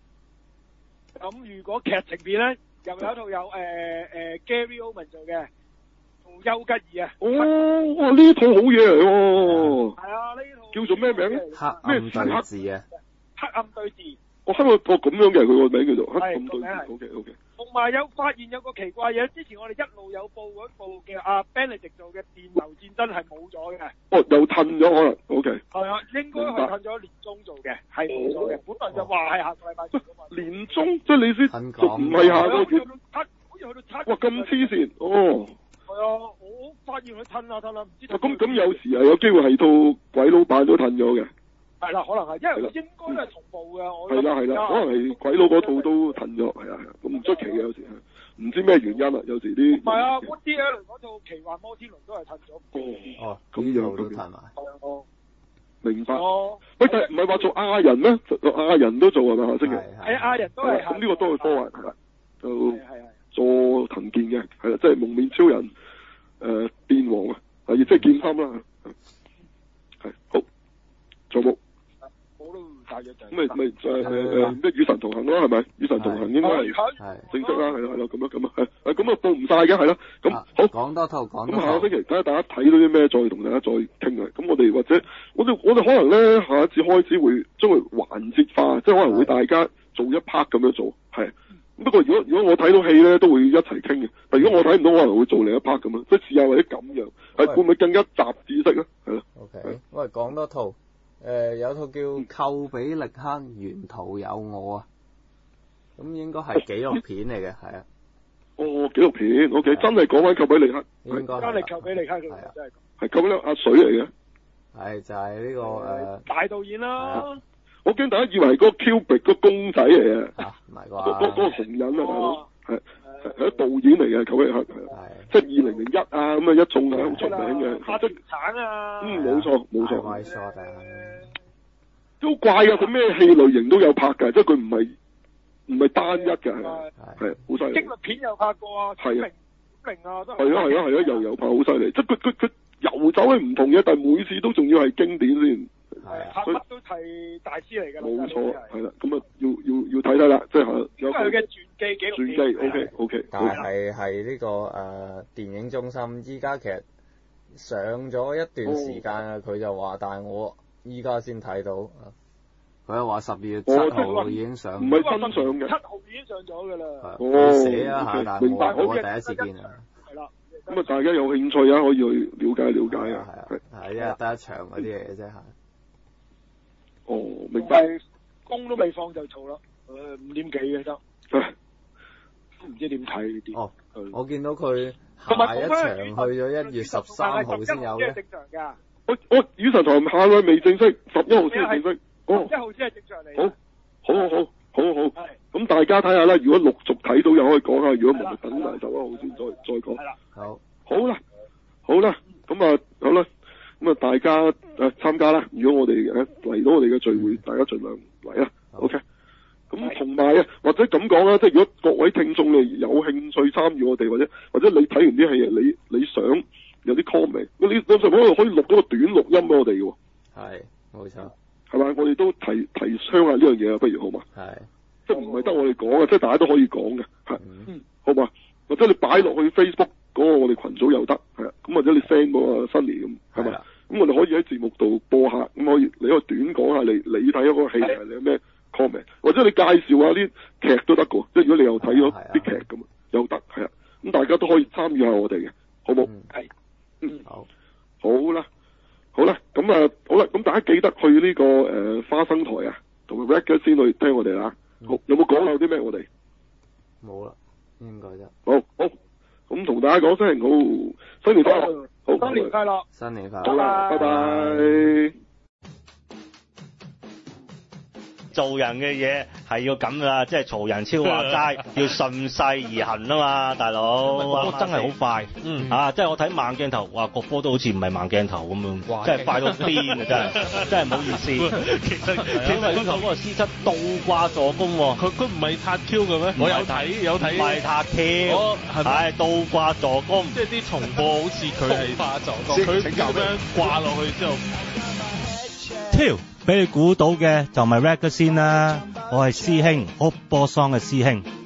咁如果劇情片咧？又有一套有Gary Oldman 做嘅， 丘吉爾啊。 哇！呢套好嘢嚟喎。 係啊，呢套叫做咩名咧？ 黑暗對峙啊。 黑暗對峙。 我黑個咁樣嘅，佢個名叫做黑暗對峙。OK。 同埋有發現有個奇怪嘢，之前我哋一路有報嗰部嘅阿 Benedict 做嘅電流戰爭係冇咗嘅。 哦，又褪咗可能。OK。係啊，應該係褪咗年中做嘅，係冇咗嘅。本來就話係下個禮拜做㗎嘛。 年中即係你先，唔係下個月。 好似去到七。 哇！咁黐線哦。 係啊，我發現佢褪啦，唔知。 咁有時有機會係套鬼佬版都褪咗嘅。係啦，可能係，因為應該都係同步嘅。 係啦，可能係鬼佬嗰套都褪咗，係啊，咁唔出奇嘅有時，唔知咩原因啊，有時啲。唔係啊，Woody Allen嗰套奇幻摩天輪都係褪咗。哦，咁樣都褪埋。哦，明白。哦。喂，但係唔係話做亞人咩？亞人都做係咪下星期？係亞人都係。咁呢個都係科幻係啦，就佐藤健嘅係啦，即係蒙面超人電王啊，亦即係劍心啦，係好做冇。咁咪咩與神同行咯，係咪？與神同行應該係正式啦，係咯，咁啊，係咁啊，報唔晒嘅，係咯，咁好講多套，咁下個星期睇下大家睇到啲咩，再同大家再傾啊。咁我哋或者我哋可能咧下一次開始會將佢環節化，即係可能會大家做一 part 咁樣做，係。不過如果我睇到戲咧，都會一齊傾嘅。但如果我睇唔到，可能會做另一 part 咁樣，即係試下或者咁樣，係會唔會更加集知識咧？係咯。OK，喂，講多套。有套叫《寇比力克沿途有我》啊，咁應該係紀錄片嚟嘅，係啊。哦，紀錄片 ，OK，真係講翻寇比力克，應該真係寇比力克嘅，真係。係寇比力克阿水嚟嘅。係就係呢個大導演啦。我驚大家以為嗰個 Cubic 個公仔嚟嘅。唔係啩？嗰個紅人啊，大佬係係導演嚟嘅，寇比力克係。即係2001啊，咁啊一眾係好出名嘅。花中橙啊。冇錯。都怪啊！佢咩戲類型都有拍㗎，即係佢唔係單一㗎，係好犀利。紀錄片又拍過啊，係啊，都係啊，又拍好犀利。即係佢遊走係唔同嘅，但係每次都仲要係經典先。係拍乜都係大師嚟㗎。冇錯，係啦，咁啊要睇啦，即係有佢嘅傳記紀錄片。傳記 OK。但係呢個電影中心依家其實上咗一段時間啊，佢就話，但係我依家先睇到，佢又話12月7號已經上，唔係新上嘅，7號已經上咗㗎啦。哦，寫啊嚇，但係我第一次見啊。係啦，咁啊，大家有興趣啊，可以去了解啊。係一日得一場嗰啲嘢啫嚇。哦，明白。工都未放就嘈啦，5點幾嘅得，唔知點睇呢啲。哦，我見到佢下一場去咗1月13號先有嘅。正常㗎。我與神同行下個未正式，11號先係正式。哦，1號先係正常嚟。好。咁大家睇下啦，如果陸續睇到又可以講下，如果唔係等埋11號先再講。係啦。好啦。咁啊，好啦。咁啊，大家參加啦。如果我哋嚟到我哋嘅聚會，大家盡量嚟啦。OK。咁同埋啊，或者咁講啦，即係如果各位聽眾你有興趣參與我哋，或者你睇完啲戲你想有啲 comment， 你上可以錄咗個短錄音俾我哋嘅喎。係，冇錯。係咪？我哋都提倡下呢樣嘢啊，不如好嘛？係。即係唔係得我哋講嘅，即係大家都可以講嘅，係。好嘛？或者你擺落去 Facebook 嗰個我哋群組又得，係啊。咁或者你 send 嗰個 Sunny 咁，係咪？咁我哋可以喺節目度播下，咁可以你可以短講下你睇嗰個戲係你有咩 comment， 或者你介紹下啲劇都得嘅，即係如果你又睇咗啲劇咁又得，係啊。咁大家都可以參與下我哋嘅，好冇？係。好啦，咁啊，好啦，咁大家記得去呢個花生台啊，同埋 Record 先去聽我哋啦。好，有冇講漏啲咩我哋？冇啦，應該啫。好，咁同大家講聲好，新年快樂，好，新年快樂，新年快樂，好啦，拜拜。 做人嘅嘢係要咁噶，即係曹仁超話齋，要順勢而行啊嘛，大佬。真係好快，即係我睇慢鏡頭，哇，個波都好似唔係慢鏡頭咁樣，真係快到癲啊！真係唔好意思。其實佢嗰個師質倒掛助攻喎，佢唔係塔 Q 嘅咩？我有睇。唔係塔 Q，係倒掛助攻，即係啲重播好似佢係掛助攻，佢咁樣掛落去之後，跳。俾你估到嘅就咪 Record 先啦，我係師兄，屋波桑嘅師兄。